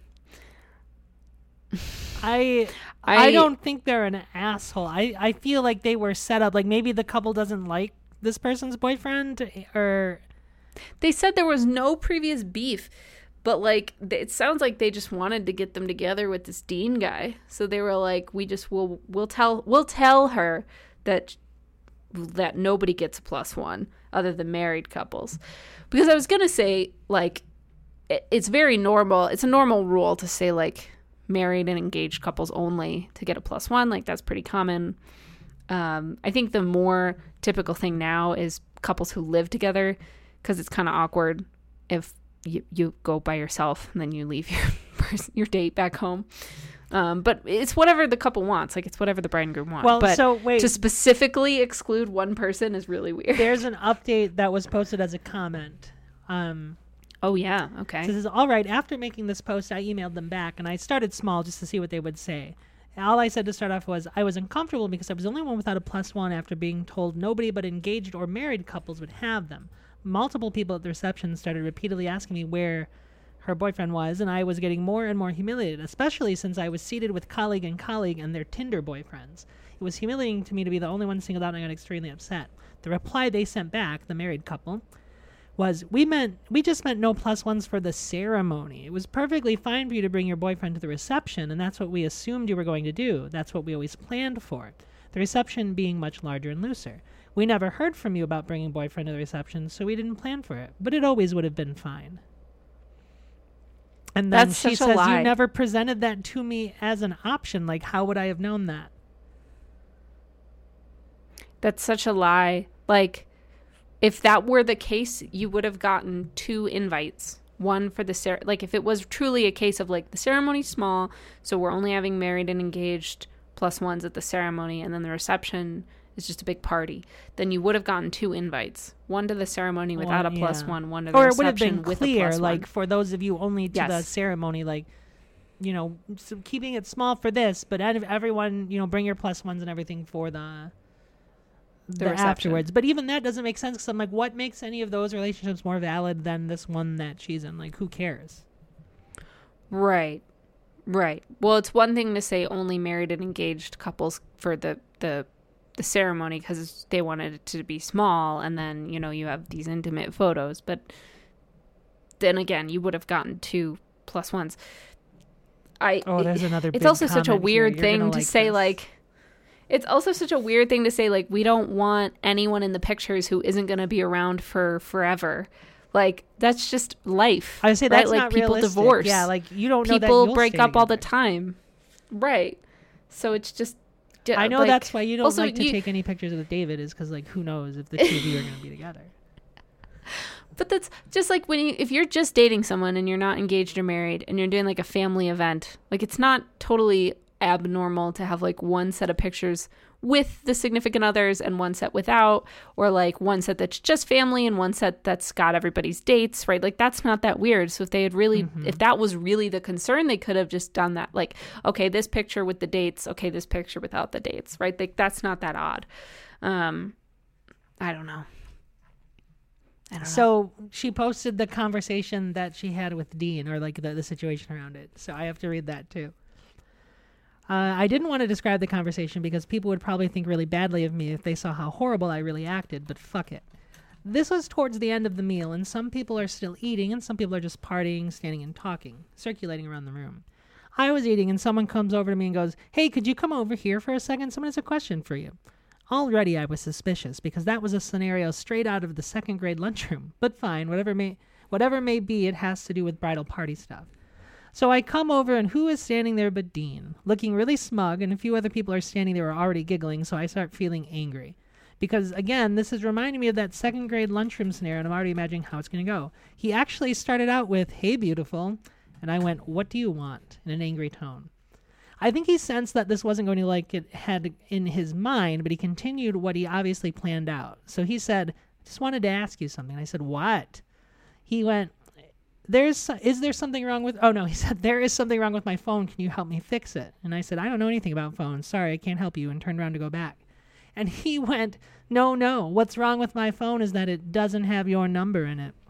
I don't think they're an asshole. I feel like they were set up. Like maybe the couple doesn't like this person's boyfriend, or they said there was no previous beef, but like it sounds like they just wanted to get them together with this Dean guy. So they were like, we'll tell her that nobody gets a +1 other than married couples. Because I was gonna say, like, it's very normal. It's a normal rule to say like married and engaged couples only to get a +1. Like that's pretty common. I think the more typical thing now is couples who live together, because it's kind of awkward if you go by yourself and then you leave your date back home. But it's whatever the couple wants. Like it's whatever the bride and groom want. Well, but so wait, to specifically exclude one person is really weird. There's an update that was posted as a comment. Oh, yeah. Okay. So this is all right. After making this post, I emailed them back, and I started small just to see what they would say. All I said to start off was, I was uncomfortable because I was the only one without a +1 after being told nobody but engaged or married couples would have them. Multiple people at the reception started repeatedly asking me where her boyfriend was, and I was getting more and more humiliated, especially since I was seated with colleague and their Tinder boyfriends. It was humiliating to me to be the only one singled out, and I got extremely upset. The reply they sent back, the married couple, was, we just meant no +1s for the ceremony. It was perfectly fine for you to bring your boyfriend to the reception, and that's what we assumed you were going to do. That's what we always planned for. The reception being much larger and looser. We never heard from you about bringing boyfriend to the reception, so we didn't plan for it. But it always would have been fine. And then that's she such says, a lie. You never presented that to me as an option. Like, how would I have known that? That's such a lie. Like, if that were the case, you would have gotten 2 invites. One for the like if it was truly a case of like the ceremony's small, so we're only having married and engaged +1s at the ceremony, and then the reception is just a big party, then you would have gotten 2 invites. One to the ceremony without a +1, one to the reception with a +1. Or it would have been clear, like for those of you only to the ceremony, like, you know, so keeping it small for this, but everyone, you know, bring your +1s and everything for the afterwards. But even that doesn't make sense, because I'm like, what makes any of those relationships more valid than this one that she's in? Like, who cares? Right. Well, it's one thing to say only married and engaged couples for the the ceremony because they wanted it to be small, and then, you know, you have these intimate photos. But then again, you would have gotten 2 + 1s. There's another big it's also such a weird thing to say, this. like, it's also such a weird thing to say, like, we don't want anyone in the pictures who isn't going to be around for forever. Like, that's just life. I would say that's right? not like, people realistic. divorce. Yeah, like, you don't know that people break up together. all the time. Right. So it's just... I know, like, that's why you don't also, like to take any pictures with David, is because, like, who knows if the two of you are going to be together. But that's just like if you're just dating someone and you're not engaged or married and you're doing like a family event, like, it's not totally abnormal to have like one set of pictures with the significant others and one set without, or like one set that's just family and one set that's got everybody's dates, right? Like, that's not that weird. So if they had really, if that was really the concern, they could have just done that. Like, okay, this picture with the dates, okay, this picture without the dates, right? Like, that's not that odd. I don't know. So she posted the conversation that she had with Dean, or like the situation around it. So I have to read that too. I didn't want to describe the conversation because people would probably think really badly of me if they saw how horrible I really acted, but fuck it. This was towards the end of the meal, and some people are still eating, and some people are just partying, standing and talking, circulating around the room. I was eating, and someone comes over to me and goes, "Hey, could you come over here for a second? Someone has a question for you." Already I was suspicious, because that was a scenario straight out of the 2nd grade lunchroom. But fine, whatever may be, it has to do with bridal party stuff. So I come over, and who is standing there but Dean, looking really smug, and a few other people are standing there who are already giggling, so I start feeling angry. Because, again, this is reminding me of that 2nd grade lunchroom scenario, and I'm already imagining how it's going to go. He actually started out with, "Hey, beautiful," and I went, "What do you want?" in an angry tone. I think he sensed that this wasn't going to like it had in his mind, but he continued what he obviously planned out. So he said, "I just wanted to ask you something." I said, "What?" He went, "Is there something wrong with..." Oh, no, he said, "There is something wrong with my phone. Can you help me fix it?" And I said, "I don't know anything about phones. Sorry, I can't help you," and turned around to go back. And he went, No, what's wrong with my phone is that it doesn't have your number in it."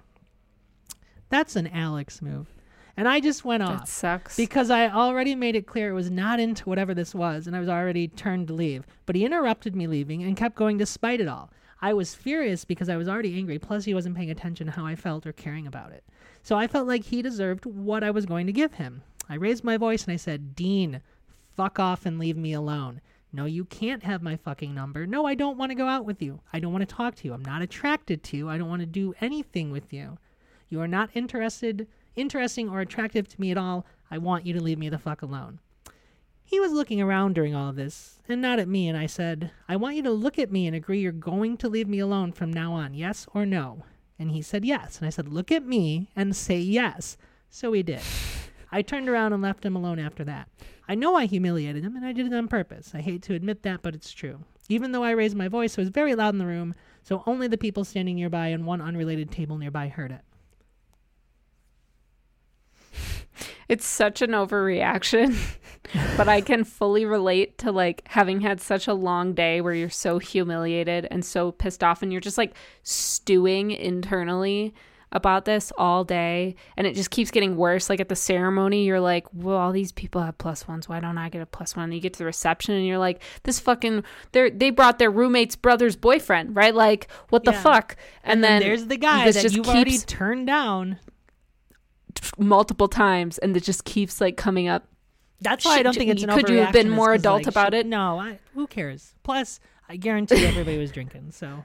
That's an Alex move. And I just went off. That sucks. Because I already made it clear it was not into whatever this was, and I was already turned to leave. But he interrupted me leaving and kept going despite it all. I was furious because I was already angry, plus he wasn't paying attention to how I felt or caring about it. So I felt like he deserved what I was going to give him. I raised my voice and I said, "Dean, fuck off and leave me alone. No, you can't have my fucking number. No, I don't want to go out with you. I don't want to talk to you. I'm not attracted to you. I don't want to do anything with you. You are not interesting or attractive to me at all. I want you to leave me the fuck alone." He was looking around during all of this, and not at me, and I said, "I want you to look at me and agree you're going to leave me alone from now on, yes or no?" And he said yes, and I said, "Look at me and say yes." So he did. I turned around and left him alone after that. I know I humiliated him, and I did it on purpose. I hate to admit that, but it's true. Even though I raised my voice, it was very loud in the room, so only the people standing nearby and one unrelated table nearby heard it. It's such an overreaction, but I can fully relate to like having had such a long day where you're so humiliated and so pissed off and you're just like stewing internally about this all day, and it just keeps getting worse. Like at the ceremony, you're like, well, all these people have +1s. Why don't I get a +1? And you get to the reception and you're like, this fucking, they brought their roommate's brother's boyfriend, right? Like, what the fuck? And then there's the guy that you've already turned down multiple times, and it just keeps like coming up. That's why I don't think it's an overreaction. Could you have been more adult about it? No, who cares? Plus, I guarantee everybody was drinking, so.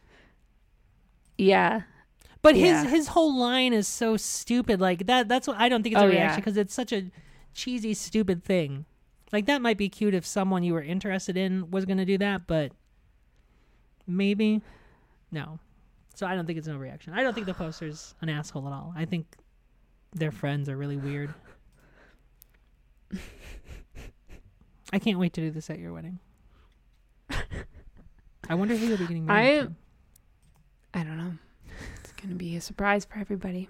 Yeah. But his whole line is so stupid. Like that's what I don't think it's a reaction, because it's such a cheesy, stupid thing. Like that might be cute if someone you were interested in was going to do that, but maybe no. So I don't think it's no reaction. I don't think the poster's an asshole at all. I think their friends are really weird. I can't wait to do this at your wedding. I wonder who you'll be getting married to. I don't know. It's going to be a surprise for everybody.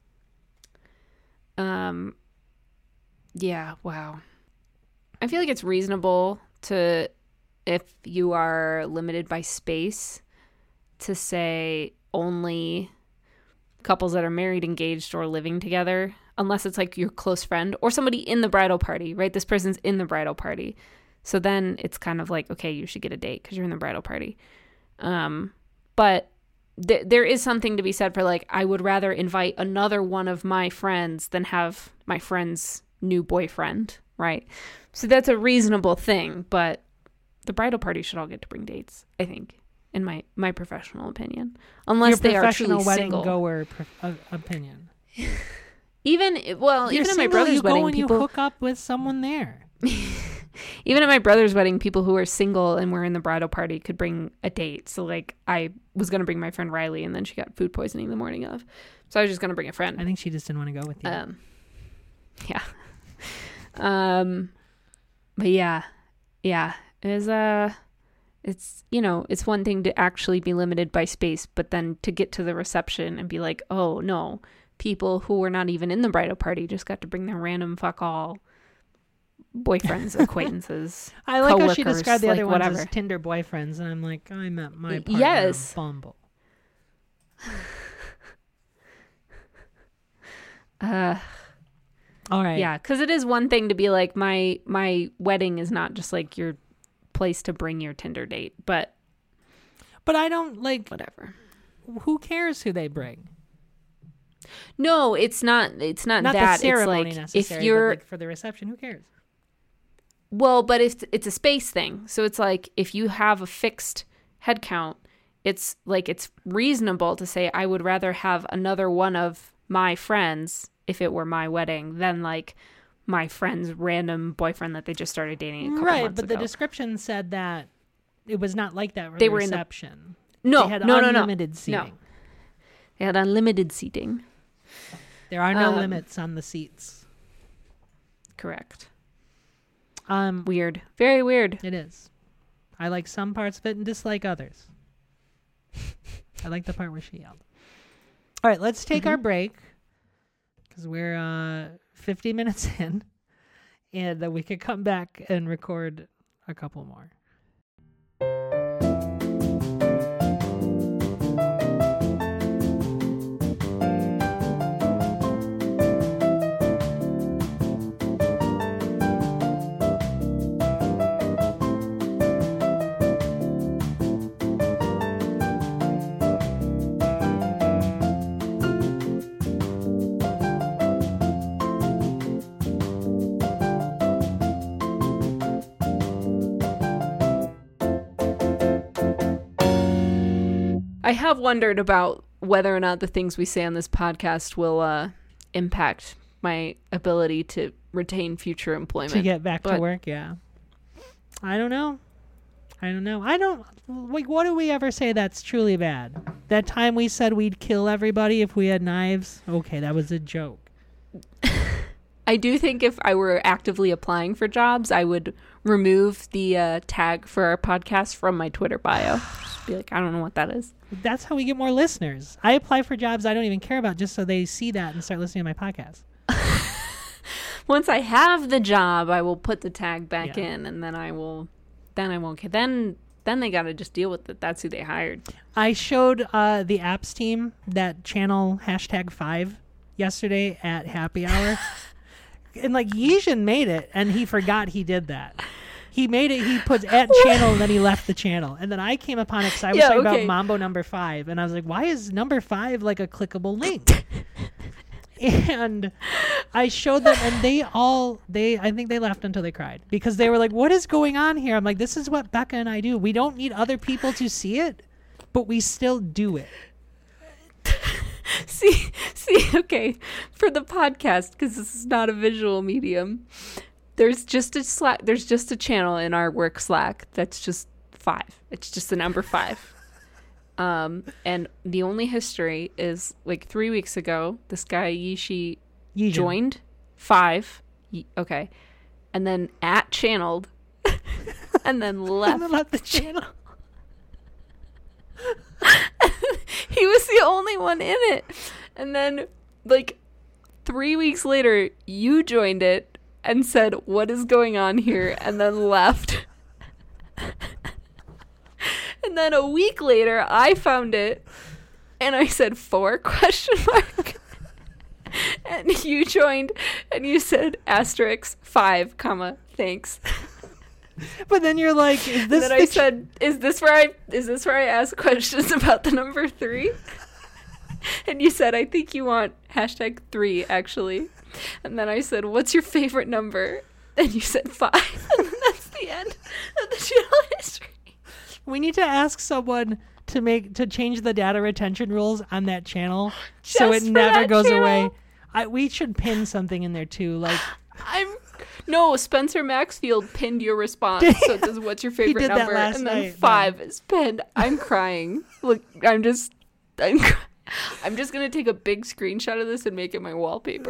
Yeah, wow. I feel like it's reasonable to, if you are limited by space, to say only couples that are married, engaged, or living together, unless it's like your close friend or somebody in the bridal party, right? This person's in the bridal party. So then it's kind of like, okay, you should get a date because you're in the bridal party. But there is something to be said for like, I would rather invite another one of my friends than have my friend's new boyfriend, right? So that's a reasonable thing, but the bridal party should all get to bring dates, I think, in my professional opinion, unless they are truly wedding single. Goer opinion. Even at my brother's wedding, you hook up with someone there. Even at my brother's wedding, people who are single and were in the bridal party could bring a date. So like I was going to bring my friend Riley, and then she got food poisoning the morning of. So I was just going to bring a friend. I think she just didn't want to go with you. Yeah. But yeah. It's it's one thing to actually be limited by space, but then to get to the reception and be like, oh no, people who were not even in the bridal party just got to bring their random fuck all boyfriends, acquaintances. I like how she described the other ones as Tinder boyfriends, and I'm like, I met my partner on Bumble. All right. Yeah, because it is one thing to be like, my wedding is not just like your place to bring your Tinder date, but I don't like whatever. Who cares who they bring? No, it's not that. The ceremony it's like necessary, if you're but like for the reception, who cares? Well, but it's a space thing. So it's like if you have a fixed head count, it's like it's reasonable to say I would rather have another one of my friends if it were my wedding than like my friend's random boyfriend that they just started dating a couple months ago. Right, but the description said that it was not like that for the reception. They had unlimited seating. No. They had unlimited seating. There are no limits on the seats. Correct. Weird. Very weird. It is. I like some parts of it and dislike others. I like the part where she yelled. All right, let's take our break because we're 50 minutes in, and we could come back and record a couple more. I have wondered about whether or not the things we say on this podcast will impact my ability to retain future employment. To get back to work, yeah. I don't know. What do we ever say that's truly bad? That time we said we'd kill everybody if we had knives? Okay, that was a joke. I do think if I were actively applying for jobs, I would remove the tag for our podcast from my Twitter bio. Just be like, I don't know what that is. That's how we get more listeners. I apply for jobs I don't even care about just so they see that and start listening to my podcast. Once I have the job, I will put the tag back in, and then I won't care. Then they got to just deal with it. That's who they hired. I showed the apps team that channel #5 yesterday at happy hour. And like Yijin made it, and he forgot he did that. He made it. He put @channel, and then he left the channel. And then I came upon it because I was talking about Mambo #5, and I was like, "Why is #5 like a clickable link?" And I showed them, and I think they laughed until they cried because they were like, "What is going on here?" I'm like, "This is what Becca and I do. We don't need other people to see it, but we still do it." See, okay, for the podcast, because this is not a visual medium, there's just a channel in our work Slack that's just 5. It's just the number 5. And the only history is like 3 weeks ago, this guy Yijin joined 5. Okay. And then @channeled and then left the channel. He was the only one in it. And then like 3 weeks later, you joined it and said, "What is going on here?" and then left. And then a week later, I found it and I said 4 ? And you joined and you said *5, thanks. But then you're like, is this? And then I said, is this where I ask questions about the number 3? And you said, I think you want #3 actually. And then I said, what's your favorite number? And you said 5. And then that's the end of the channel history. We need to ask someone to change the data retention rules on that channel so it never goes away. We should pin something in there too, like No, Spencer Maxfield pinned your response. So it says, what's your favorite number? And then 5 is pinned. I'm crying. Look, I'm just going to take a big screenshot of this and make it my wallpaper.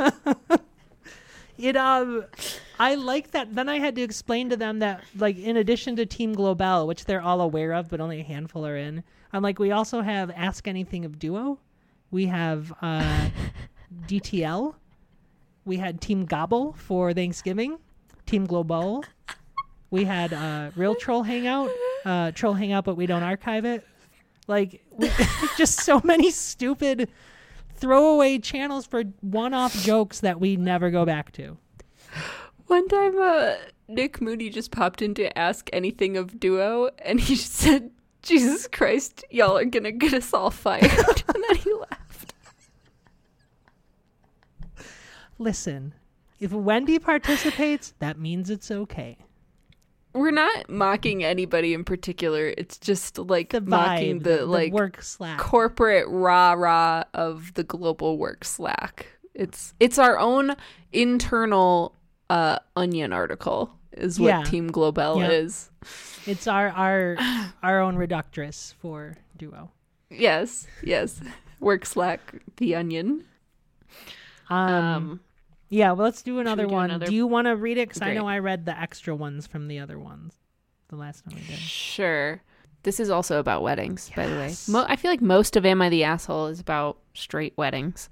I like that. Then I had to explain to them that, like, in addition to Team Global, which they're all aware of, but only a handful are in, I'm like, we also have Ask Anything of Duo. We have DTL. We had Team Gobble for Thanksgiving. Team Global. We had Real Troll Hangout. Troll Hangout, but we don't archive it. Like, just so many stupid throwaway channels for one-off jokes that we never go back to. One time, Nick Moody just popped in to Ask Anything of Duo, and he said, Jesus Christ, y'all are gonna get us all fired. And then he laughed. Listen, if Wendy participates, that means it's okay. We're not mocking anybody in particular. It's just like the vibe, mocking the like work Slack, corporate rah-rah of the global work Slack. It's our own internal Onion article is what Team Global is. It's our own reductress for Duo. Yes. Work Slack, the Onion. Yeah, well, let's do another one. Do you want to read it? Because I know I read the extra ones from the other ones. The last one we did. Sure. This is also about weddings, by the way. I feel like most of Am I the Asshole is about straight weddings.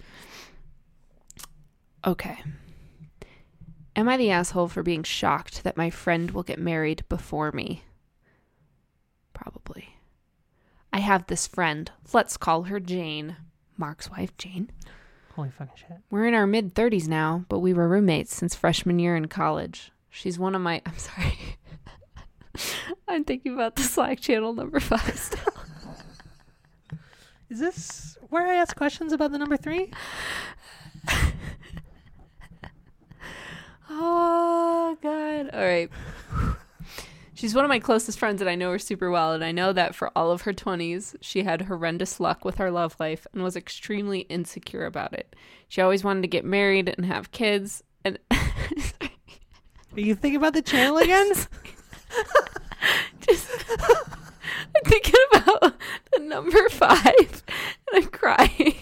Okay. Am I the asshole for being shocked that my friend will get married before me? Probably. I have this friend. Let's call her Jane. Mark's wife, Jane. Holy fucking shit. We're in our mid-30s now, but we were roommates since freshman year in college. She's one of my... I'm sorry. I'm thinking about the Slack channel number 5 still. Is this where I ask questions about the number 3? Oh, God. All right. She's one of my closest friends, and I know her super well, and I know that for all of her 20s, she had horrendous luck with her love life and was extremely insecure about it. She always wanted to get married and have kids, and... Are you thinking about the channel again? I'm thinking about the number 5, and I'm crying.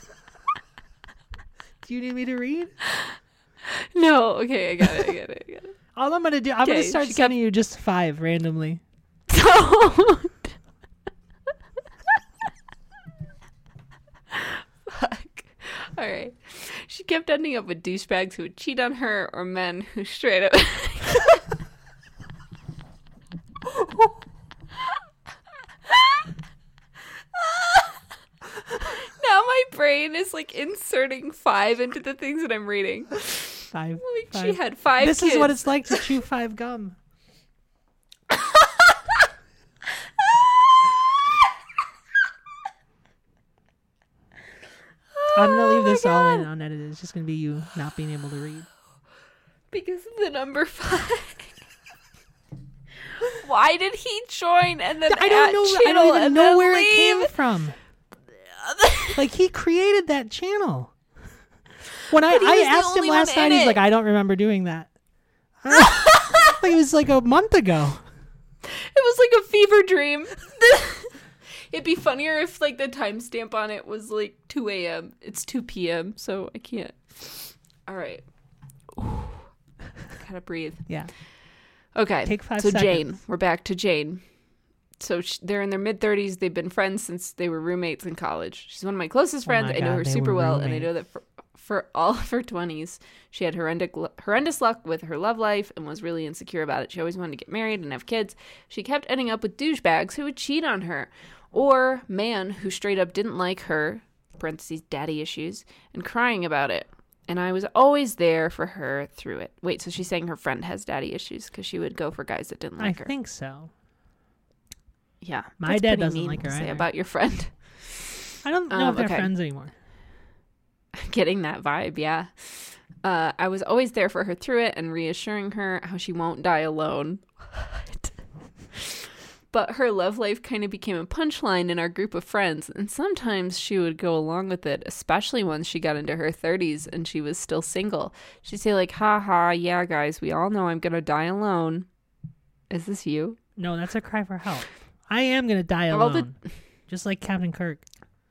Do you need me to read? No, okay, I got it. All I'm going to do, I'm going to start sending you just 5 randomly. Don't. Fuck. All right. She kept ending up with douchebags who would cheat on her or men who straight up... Now my brain is like inserting 5 into the things that I'm reading. 5. She had 5 This kids. is what it's like to chew 5 gum. I'm going to leave this all in unedited. It's just going to be you not being able to read. Because of the number 5. Why did he join and then I don't even know where leave? It came from. Like, he created that channel. When I asked him last night, he's like, I don't remember doing that. Like, it was like a month ago. It was like a fever dream. It'd be funnier if like the timestamp on it was like 2 a.m. It's 2 p.m. So I can't. All right. Ooh. Gotta breathe. Yeah. Okay. Take 5 so seconds. Jane. We're back to Jane. So they're in their mid-30s. They've been friends since they were roommates in college. She's one of my closest friends. I know her super well, and I know that for all of her 20s, she had horrendous luck with her love life and was really insecure about it. She always wanted to get married and have kids. She kept ending up with douchebags who would cheat on her, or man who straight up didn't like her, parentheses, daddy issues, and crying about it. and I was always there for her through it. Wait, so she's saying her friend has daddy issues because she would go for guys that didn't like her. I think so. Yeah. My dad doesn't like her say either. About your friend. I don't know if they're friends anymore. Getting that vibe, yeah. I was always there for her through it and reassuring her how she won't die alone. What? But her love life kind of became a punchline in our group of friends, and sometimes she would go along with it, especially once she got into her 30s and she was still single. She'd say like, ha ha, yeah guys, we all know I'm gonna die alone. Is this you? No, that's a cry for help. I am gonna die alone. Just like Captain Kirk.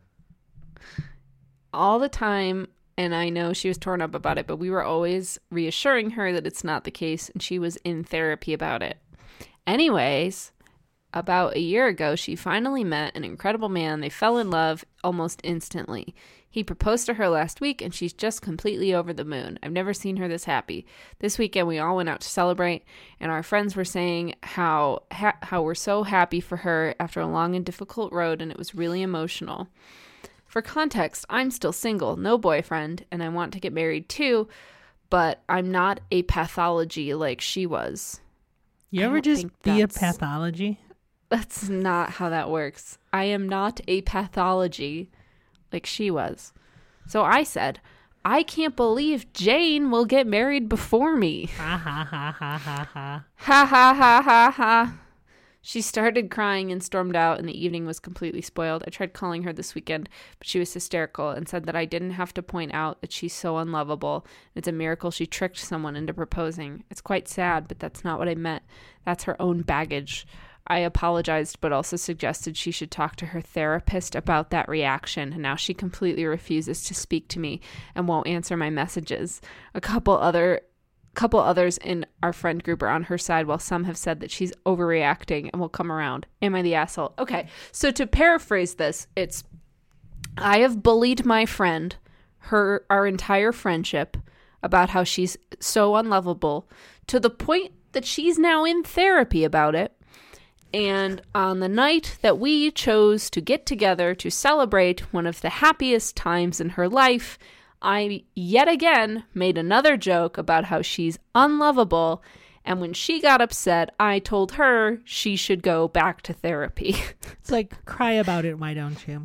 All the time, and I know she was torn up about it, but we were always reassuring her that it's not the case, and she was in therapy about it. Anyways, about a year ago, she finally met an incredible man. They fell in love almost instantly. He proposed to her last week, and she's just completely over the moon. I've never seen her this happy. This weekend, we all went out to celebrate, and our friends were saying how we're so happy for her after a long and difficult road, and it was really emotional. For context, I'm still single, no boyfriend, and I want to get married too, but I'm not a pathology like she was. You ever just be a pathology? That's not how that works. I am not a pathology like she was. So I said, I can't believe Jane will get married before me. Ha ha ha ha ha ha. Ha ha ha ha ha. She started crying and stormed out, and the evening was completely spoiled. I tried calling her this weekend, but she was hysterical and said that I didn't have to point out that she's so unlovable. It's a miracle she tricked someone into proposing. It's quite sad, but that's not what I meant. That's her own baggage. I apologized, but also suggested she should talk to her therapist about that reaction, and now she completely refuses to speak to me and won't answer my messages. A couple others in our friend group are on her side, while some have said that she's overreacting and will come around. Am I the asshole? Okay, so to paraphrase this, it's I have bullied my friend, our entire friendship, about how she's so unlovable, to the point that she's now in therapy about it. And on the night that we chose to get together to celebrate one of the happiest times in her life, I yet again made another joke about how she's unlovable, and when she got upset, I told her she should go back to therapy. It's like, cry about it, why don't you?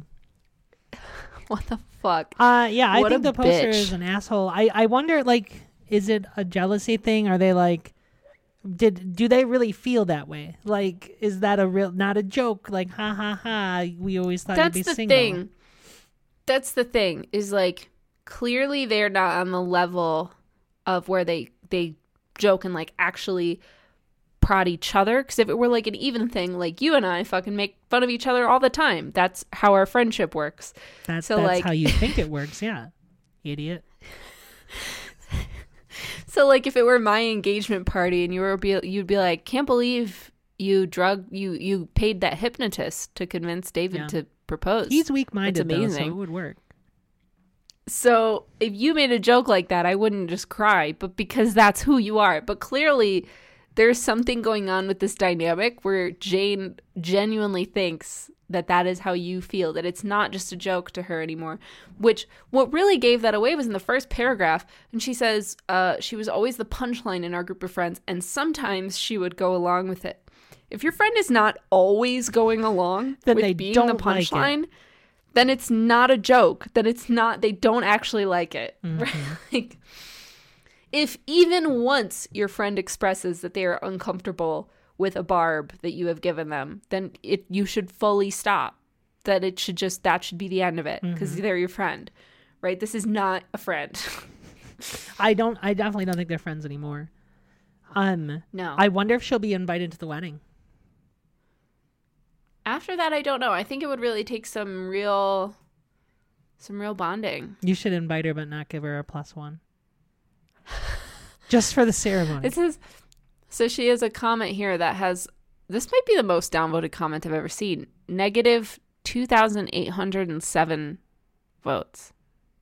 What the fuck? Yeah, I think the poster is an asshole. I wonder, like, is it a jealousy thing? Are they like, do they really feel that way? Like, is that not a joke? Like, ha ha ha, we always thought you'd be single. That's the thing, is like, clearly they're not on the level of where they joke and like actually prod each other. Because if it were like an even thing, like you and I fucking make fun of each other all the time. That's how our friendship works. That's how you think it works. Yeah, idiot. So like if it were my engagement party and you'd be like, can't believe you paid that hypnotist to convince David to propose. He's weak-minded though, so it would work. So if you made a joke like that, I wouldn't just cry, but because that's who you are. But clearly there's something going on with this dynamic where Jane genuinely thinks that is how you feel, that it's not just a joke to her anymore. Which, what really gave that away was in the first paragraph, and she says she was always the punchline in our group of friends, and sometimes she would go along with it. If your friend is not always going along then with being the punchline, then it's not a joke. Then they don't actually like it. Mm-hmm. Right? Like, if even once your friend expresses that they are uncomfortable with a barb that you have given them, then you should fully stop. That should be the end of it, because they're your friend, right? This is not a friend. I definitely don't think they're friends anymore. No. I wonder if she'll be invited to the wedding. After that, I don't know. I think it would really take some real bonding. You should invite her, but not give her a +1. Just for the ceremony. It says, so she has a comment here that has, this might be the most downvoted comment I've ever seen. Negative 2,807 votes.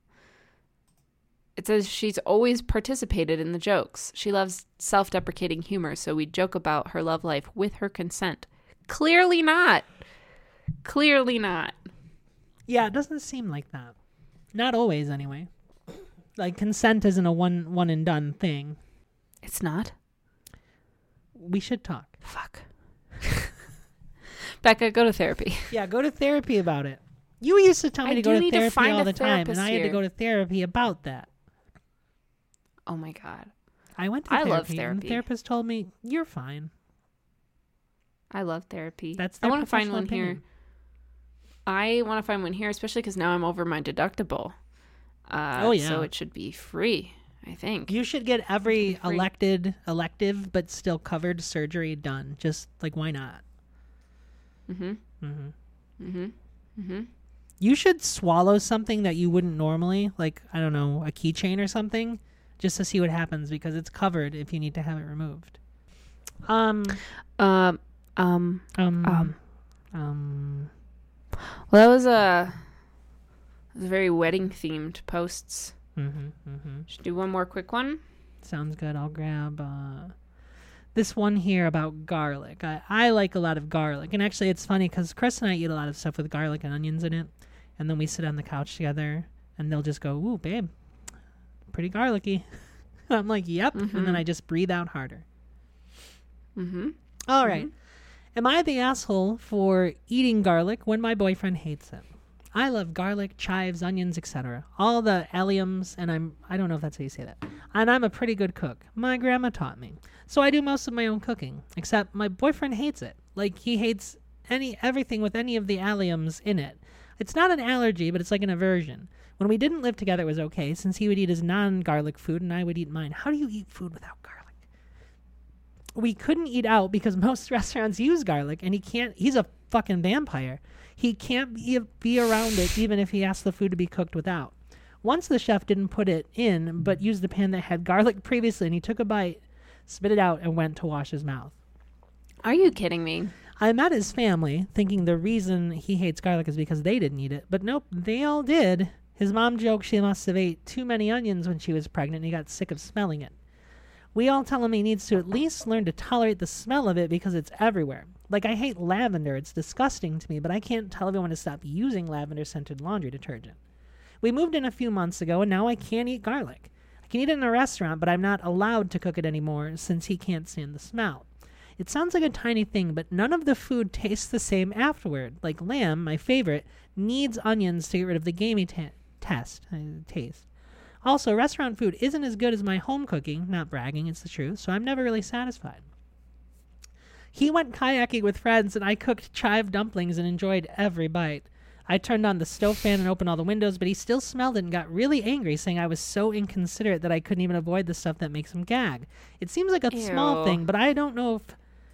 It says she's always participated in the jokes. She loves self-deprecating humor, so we joke about her love life with her consent. Clearly not. Clearly not. Yeah, it doesn't seem like that. Not always, anyway. Like, consent isn't a one and done thing. It's not? We should talk. Fuck. Becca, go to therapy. Yeah, go to therapy about it. You used to tell me to go to therapy all the time, and I had to go to therapy about that. Oh my God. I went to therapy. I love therapy. And the therapist told me, you're fine. I love therapy. That's their I want to find one opinion. here. I want to find one here, especially because now I'm over my deductible. So it should be free, I think. You should get every elective but still covered surgery done. Just like, why not? You should swallow something that you wouldn't normally, like, I don't know, a keychain or something, just to see what happens, because it's covered if you need to have it removed. Well, that was a very wedding themed posts. Should do one more quick one. Sounds good. I'll grab this one here about garlic. I like a lot of garlic, and actually it's funny because Chris and I eat a lot of stuff with garlic and onions in it, and then we sit on the couch together and they'll just go, "Ooh, babe, pretty garlicky." I'm like, "Yep," and then I just breathe out harder. All right. Am I the asshole for eating garlic when my boyfriend hates it? I love garlic, chives, onions, etc. All the alliums, and I don't know if that's how you say that. And I'm a pretty good cook. My grandma taught me. So I do most of my own cooking, except my boyfriend hates it. Like, he hates everything with any of the alliums in it. It's not an allergy, but it's like an aversion. When we didn't live together, it was okay, since he would eat his non-garlic food and I would eat mine. How do you eat food without garlic? We couldn't eat out because most restaurants use garlic, and he's a fucking vampire. He can't be around it even if he asks the food to be cooked without. Once the chef didn't put it in, but used the pan that had garlic previously, and he took a bite, spit it out, and went to wash his mouth. Are you kidding me? I met his family, thinking the reason he hates garlic is because they didn't eat it, but nope, they all did. His mom joked she must have ate too many onions when she was pregnant, and he got sick of smelling it. We all tell him he needs to at least learn to tolerate the smell of it because it's everywhere. Like, I hate lavender. It's disgusting to me, but I can't tell everyone to stop using lavender-scented laundry detergent. We moved in a few months ago, and now I can't eat garlic. I can eat it in a restaurant, but I'm not allowed to cook it anymore since he can't stand the smell. It sounds like a tiny thing, but none of the food tastes the same afterward. Like lamb, my favorite, needs onions to get rid of the gamey taste. Also, restaurant food isn't as good as my home cooking. Not bragging, it's the truth, so I'm never really satisfied. He went kayaking with friends, and I cooked chive dumplings and enjoyed every bite. I turned on the stove fan and opened all the windows, but he still smelled it and got really angry, saying I was so inconsiderate that I couldn't even avoid the stuff that makes him gag. It seems like a small thing, but I don't know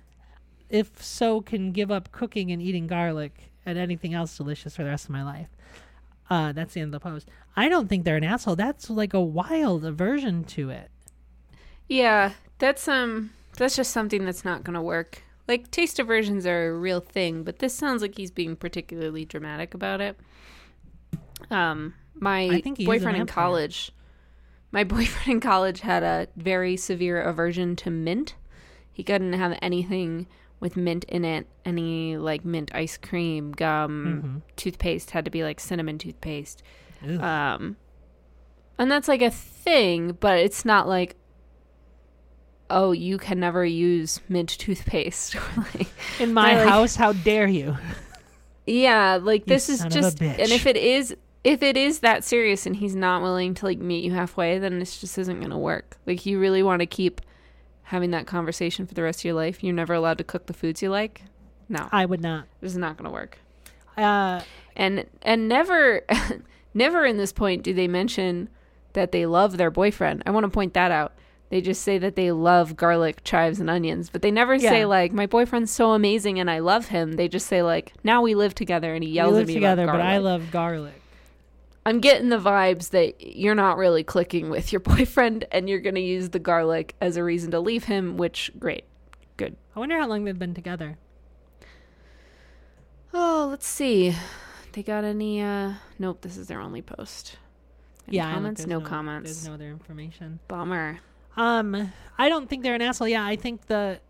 if so can give up cooking and eating garlic and anything else delicious for the rest of my life. That's the end of the post. I don't think they're an asshole. That's like a wild aversion to it. Yeah, that's just something that's not going to work. Like, taste aversions are a real thing, but this sounds like he's being particularly dramatic about it. My boyfriend in college had a very severe aversion to mint. He couldn't have anything with mint in it, any like mint ice cream, gum, toothpaste had to be like cinnamon toothpaste. And that's like a thing, but it's not like, oh, you can never use mint toothpaste. Like, in my house, how dare you? Yeah, like, this is just, and if it is that serious and he's not willing to like meet you halfway, then this just isn't going to work. Like, you really want to keep having that conversation for the rest of your life? You're never allowed to cook the foods you like? No. I would not. This is not going to work. And never never in this point do they mention that they love their boyfriend. I want to point that out. They just say that they love garlic, chives, and onions, but they never say like, my boyfriend's so amazing and I love him. They just say like, now we live together and he yells at me about garlic. But I love garlic. I'm getting the vibes that you're not really clicking with your boyfriend and you're going to use the garlic as a reason to leave him, which, great. Good. I wonder how long they've been together. Oh, let's see. They got any, nope, this is their only post. Any comments? No comments. There's no other information. Bummer. I don't think they're an asshole. Yeah, I think I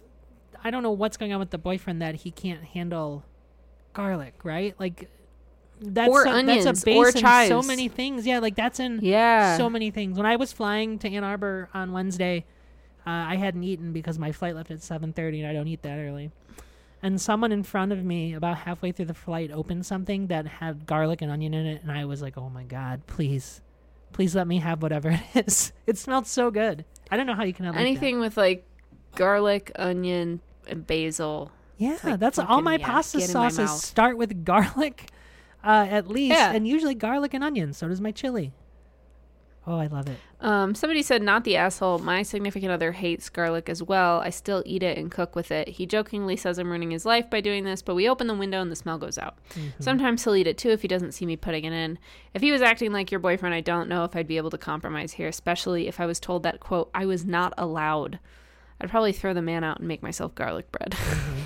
don't know what's going on with the boyfriend that he can't handle garlic, right? Like, onions, that's a base or in chives. So many things. Yeah, like that's in so many things. When I was flying to Ann Arbor on Wednesday, I hadn't eaten because my flight left at 7:30 and I don't eat that early. And someone in front of me, about halfway through the flight, opened something that had garlic and onion in it, and I was like, "Oh my God, please let me have whatever it is." It smelled so good. I don't know how you can have anything with like garlic, onion, and basil. Yeah, like that's all my pasta sauces start with garlic, at least, and usually garlic and onion. So does my chili. Oh, I love it. Somebody said, not the asshole. My significant other hates garlic as well. I still eat it and cook with it. He jokingly says I'm ruining his life by doing this, but we open the window and the smell goes out. Mm-hmm. Sometimes he'll eat it too if he doesn't see me putting it in. If he was acting like your boyfriend, I don't know if I'd be able to compromise here, especially if I was told that, quote, I was not allowed. I'd probably throw the man out and make myself garlic bread. Mm-hmm.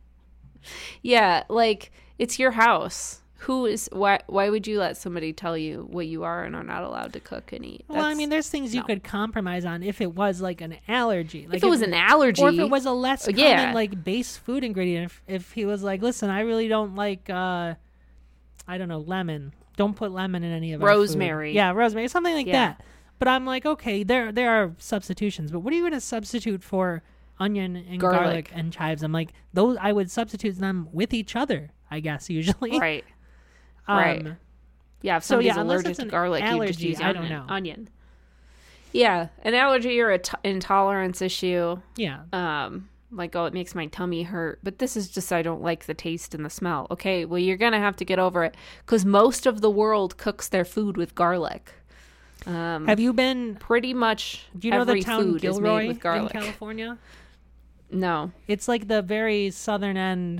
Yeah, like, it's your house. Why would you let somebody tell you what you are and are not allowed to cook and eat? Well, I mean, there's things you could compromise on if it was like an allergy. Like if it was an allergy. Or if it was a less common like base food ingredient. If he was like, listen, I really don't like, I don't know, lemon. Don't put lemon in any of our rosemary. Food. Yeah, rosemary. Something like that. But I'm like, okay, there are substitutions. But what are you going to substitute for onion and garlic and chives? I'm like, those I would substitute them with each other, I guess, usually. Right. Right. Yeah, if somebody's allergic to garlic, you just use onion. Yeah, an allergy or intolerance issue. Yeah. Like, it makes my tummy hurt. But this is just I don't like the taste and the smell. Okay, well, you're going to have to get over it. Because most of the world cooks their food with garlic. Have you been... Pretty much do you know every the town food Gilroy is made with garlic. In California? No. It's like the very southern end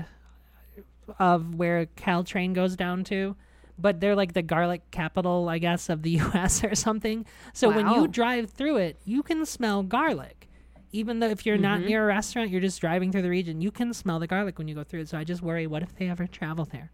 of where Caltrain goes down to, but they're like the garlic capital, I guess, of the U.S. or something. So when you drive through it, you can smell garlic. Even though if you're not near a restaurant, you're just driving through the region, you can smell the garlic when you go through it. So I just worry, what if they ever travel there?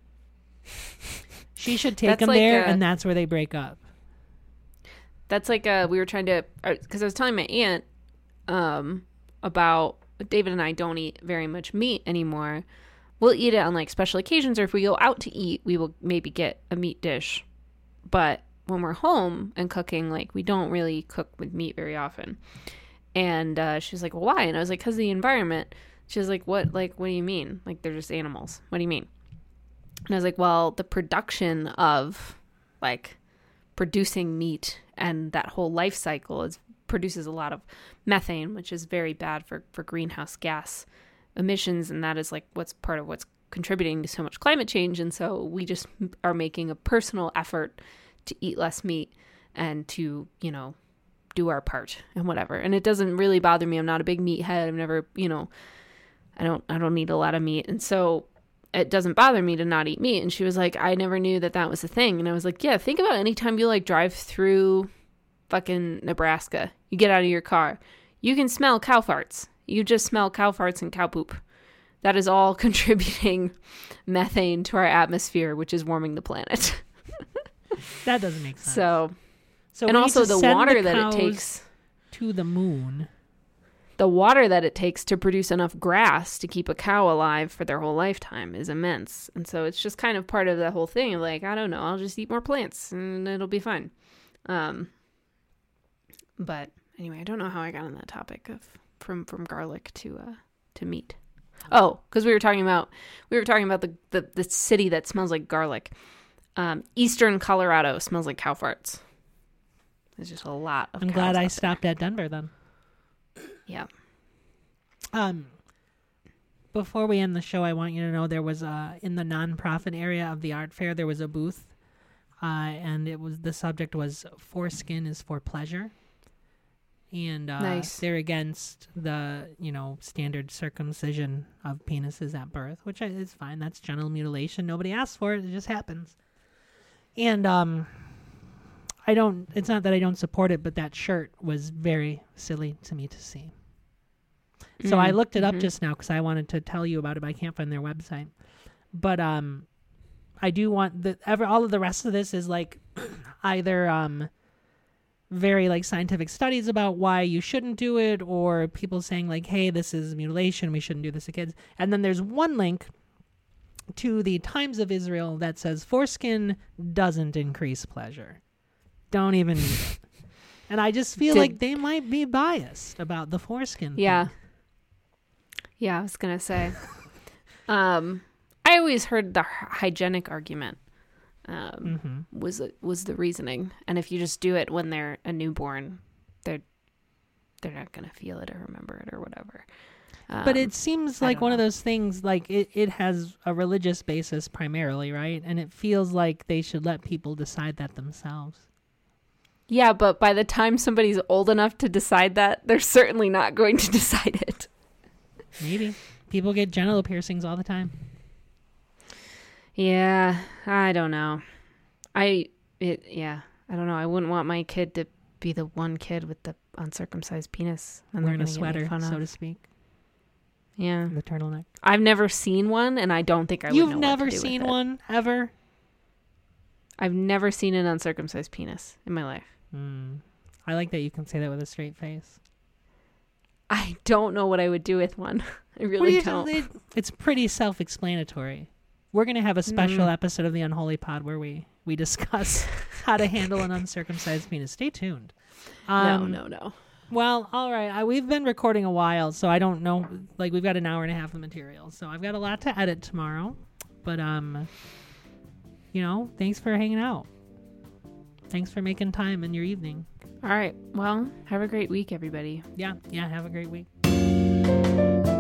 She should take them there, and that's where they break up. That's like we were trying to, because I was telling my aunt about David and I don't eat very much meat anymore. We'll eat it on like special occasions, or if we go out to eat, we will maybe get a meat dish. But when we're home and cooking, like we don't really cook with meat very often. And she was like, well, why? And I was like, because of the environment. She was like, what do you mean? Like, they're just animals. What do you mean? And I was like, well, the production of like producing meat and that whole life cycle produces a lot of methane, which is very bad for greenhouse gas emissions, and that is like what's contributing to so much climate change. And so we just are making a personal effort to eat less meat and to, do our part and whatever. And it doesn't really bother me. I'm not a big meathead. I've never, I don't eat a lot of meat. And so it doesn't bother me to not eat meat. And she was like, I never knew that was a thing. And I was like, yeah, think about any time you like drive through fucking Nebraska, you get out of your car, you can smell cow farts. You just smell cow farts and cow poop. That is all contributing methane to our atmosphere, which is warming the planet. That doesn't make sense. So and also the water that it takes to the moon. The water that it takes to produce enough grass to keep a cow alive for their whole lifetime is immense. And so it's just kind of part of the whole thing of like, I don't know, I'll just eat more plants and it'll be fine. But anyway, I don't know how I got on that topic of from garlic to meat. Oh, because we were talking about the city that smells like garlic. Eastern Colorado smells like cow farts. There's just a lot of. I'm glad I stopped at Denver then. Yeah. Before we end the show, I want you to know there was in the nonprofit area of the art fair there was a booth, and the subject was foreskin is for pleasure. And nice. They're against the, standard circumcision of penises at birth, which is fine. That's genital mutilation. Nobody asks for it. It just happens. And it's not that I don't support it, but that shirt was very silly to me to see. So I looked it up just now because I wanted to tell you about it, but I can't find their website. But I do want all of the rest of this is like either very like scientific studies about why you shouldn't do it, or people saying like, hey, this is mutilation, we shouldn't do this to kids. And then there's one link to the Times of Israel that says foreskin doesn't increase pleasure. Don't even need it. And I just feel like they might be biased about the foreskin thing. Yeah, I was going to say. I always heard the hygienic argument was the reasoning. And if you just do it when they're a newborn, they're not going to feel it or remember it or whatever. But it seems like one of those things, like it has a religious basis primarily, right? And it feels like they should let people decide that themselves. Yeah, but by the time somebody's old enough to decide that, they're certainly not going to decide it. Maybe. People get genital piercings all the time. Yeah, I don't know. I don't know. I wouldn't want my kid to be the one kid with the uncircumcised penis. And wearing a sweater, so to speak. Yeah. The turtleneck. I've never seen one, and I don't think I would know what to do with it. You've never seen one, ever? I've never seen an uncircumcised penis in my life. I like that you can say that with a straight face. I don't know what I would do with one. I really don't. It's pretty self-explanatory. We're going to have a special episode of the Unholy Pod where we discuss how to handle an uncircumcised penis. Stay tuned. No. Well, all right. We've been recording a while, so I don't know. Like, we've got an hour and a half of material, so I've got a lot to edit tomorrow. But, thanks for hanging out. Thanks for making time in your evening. All right. Well, have a great week, everybody. Yeah. Have a great week.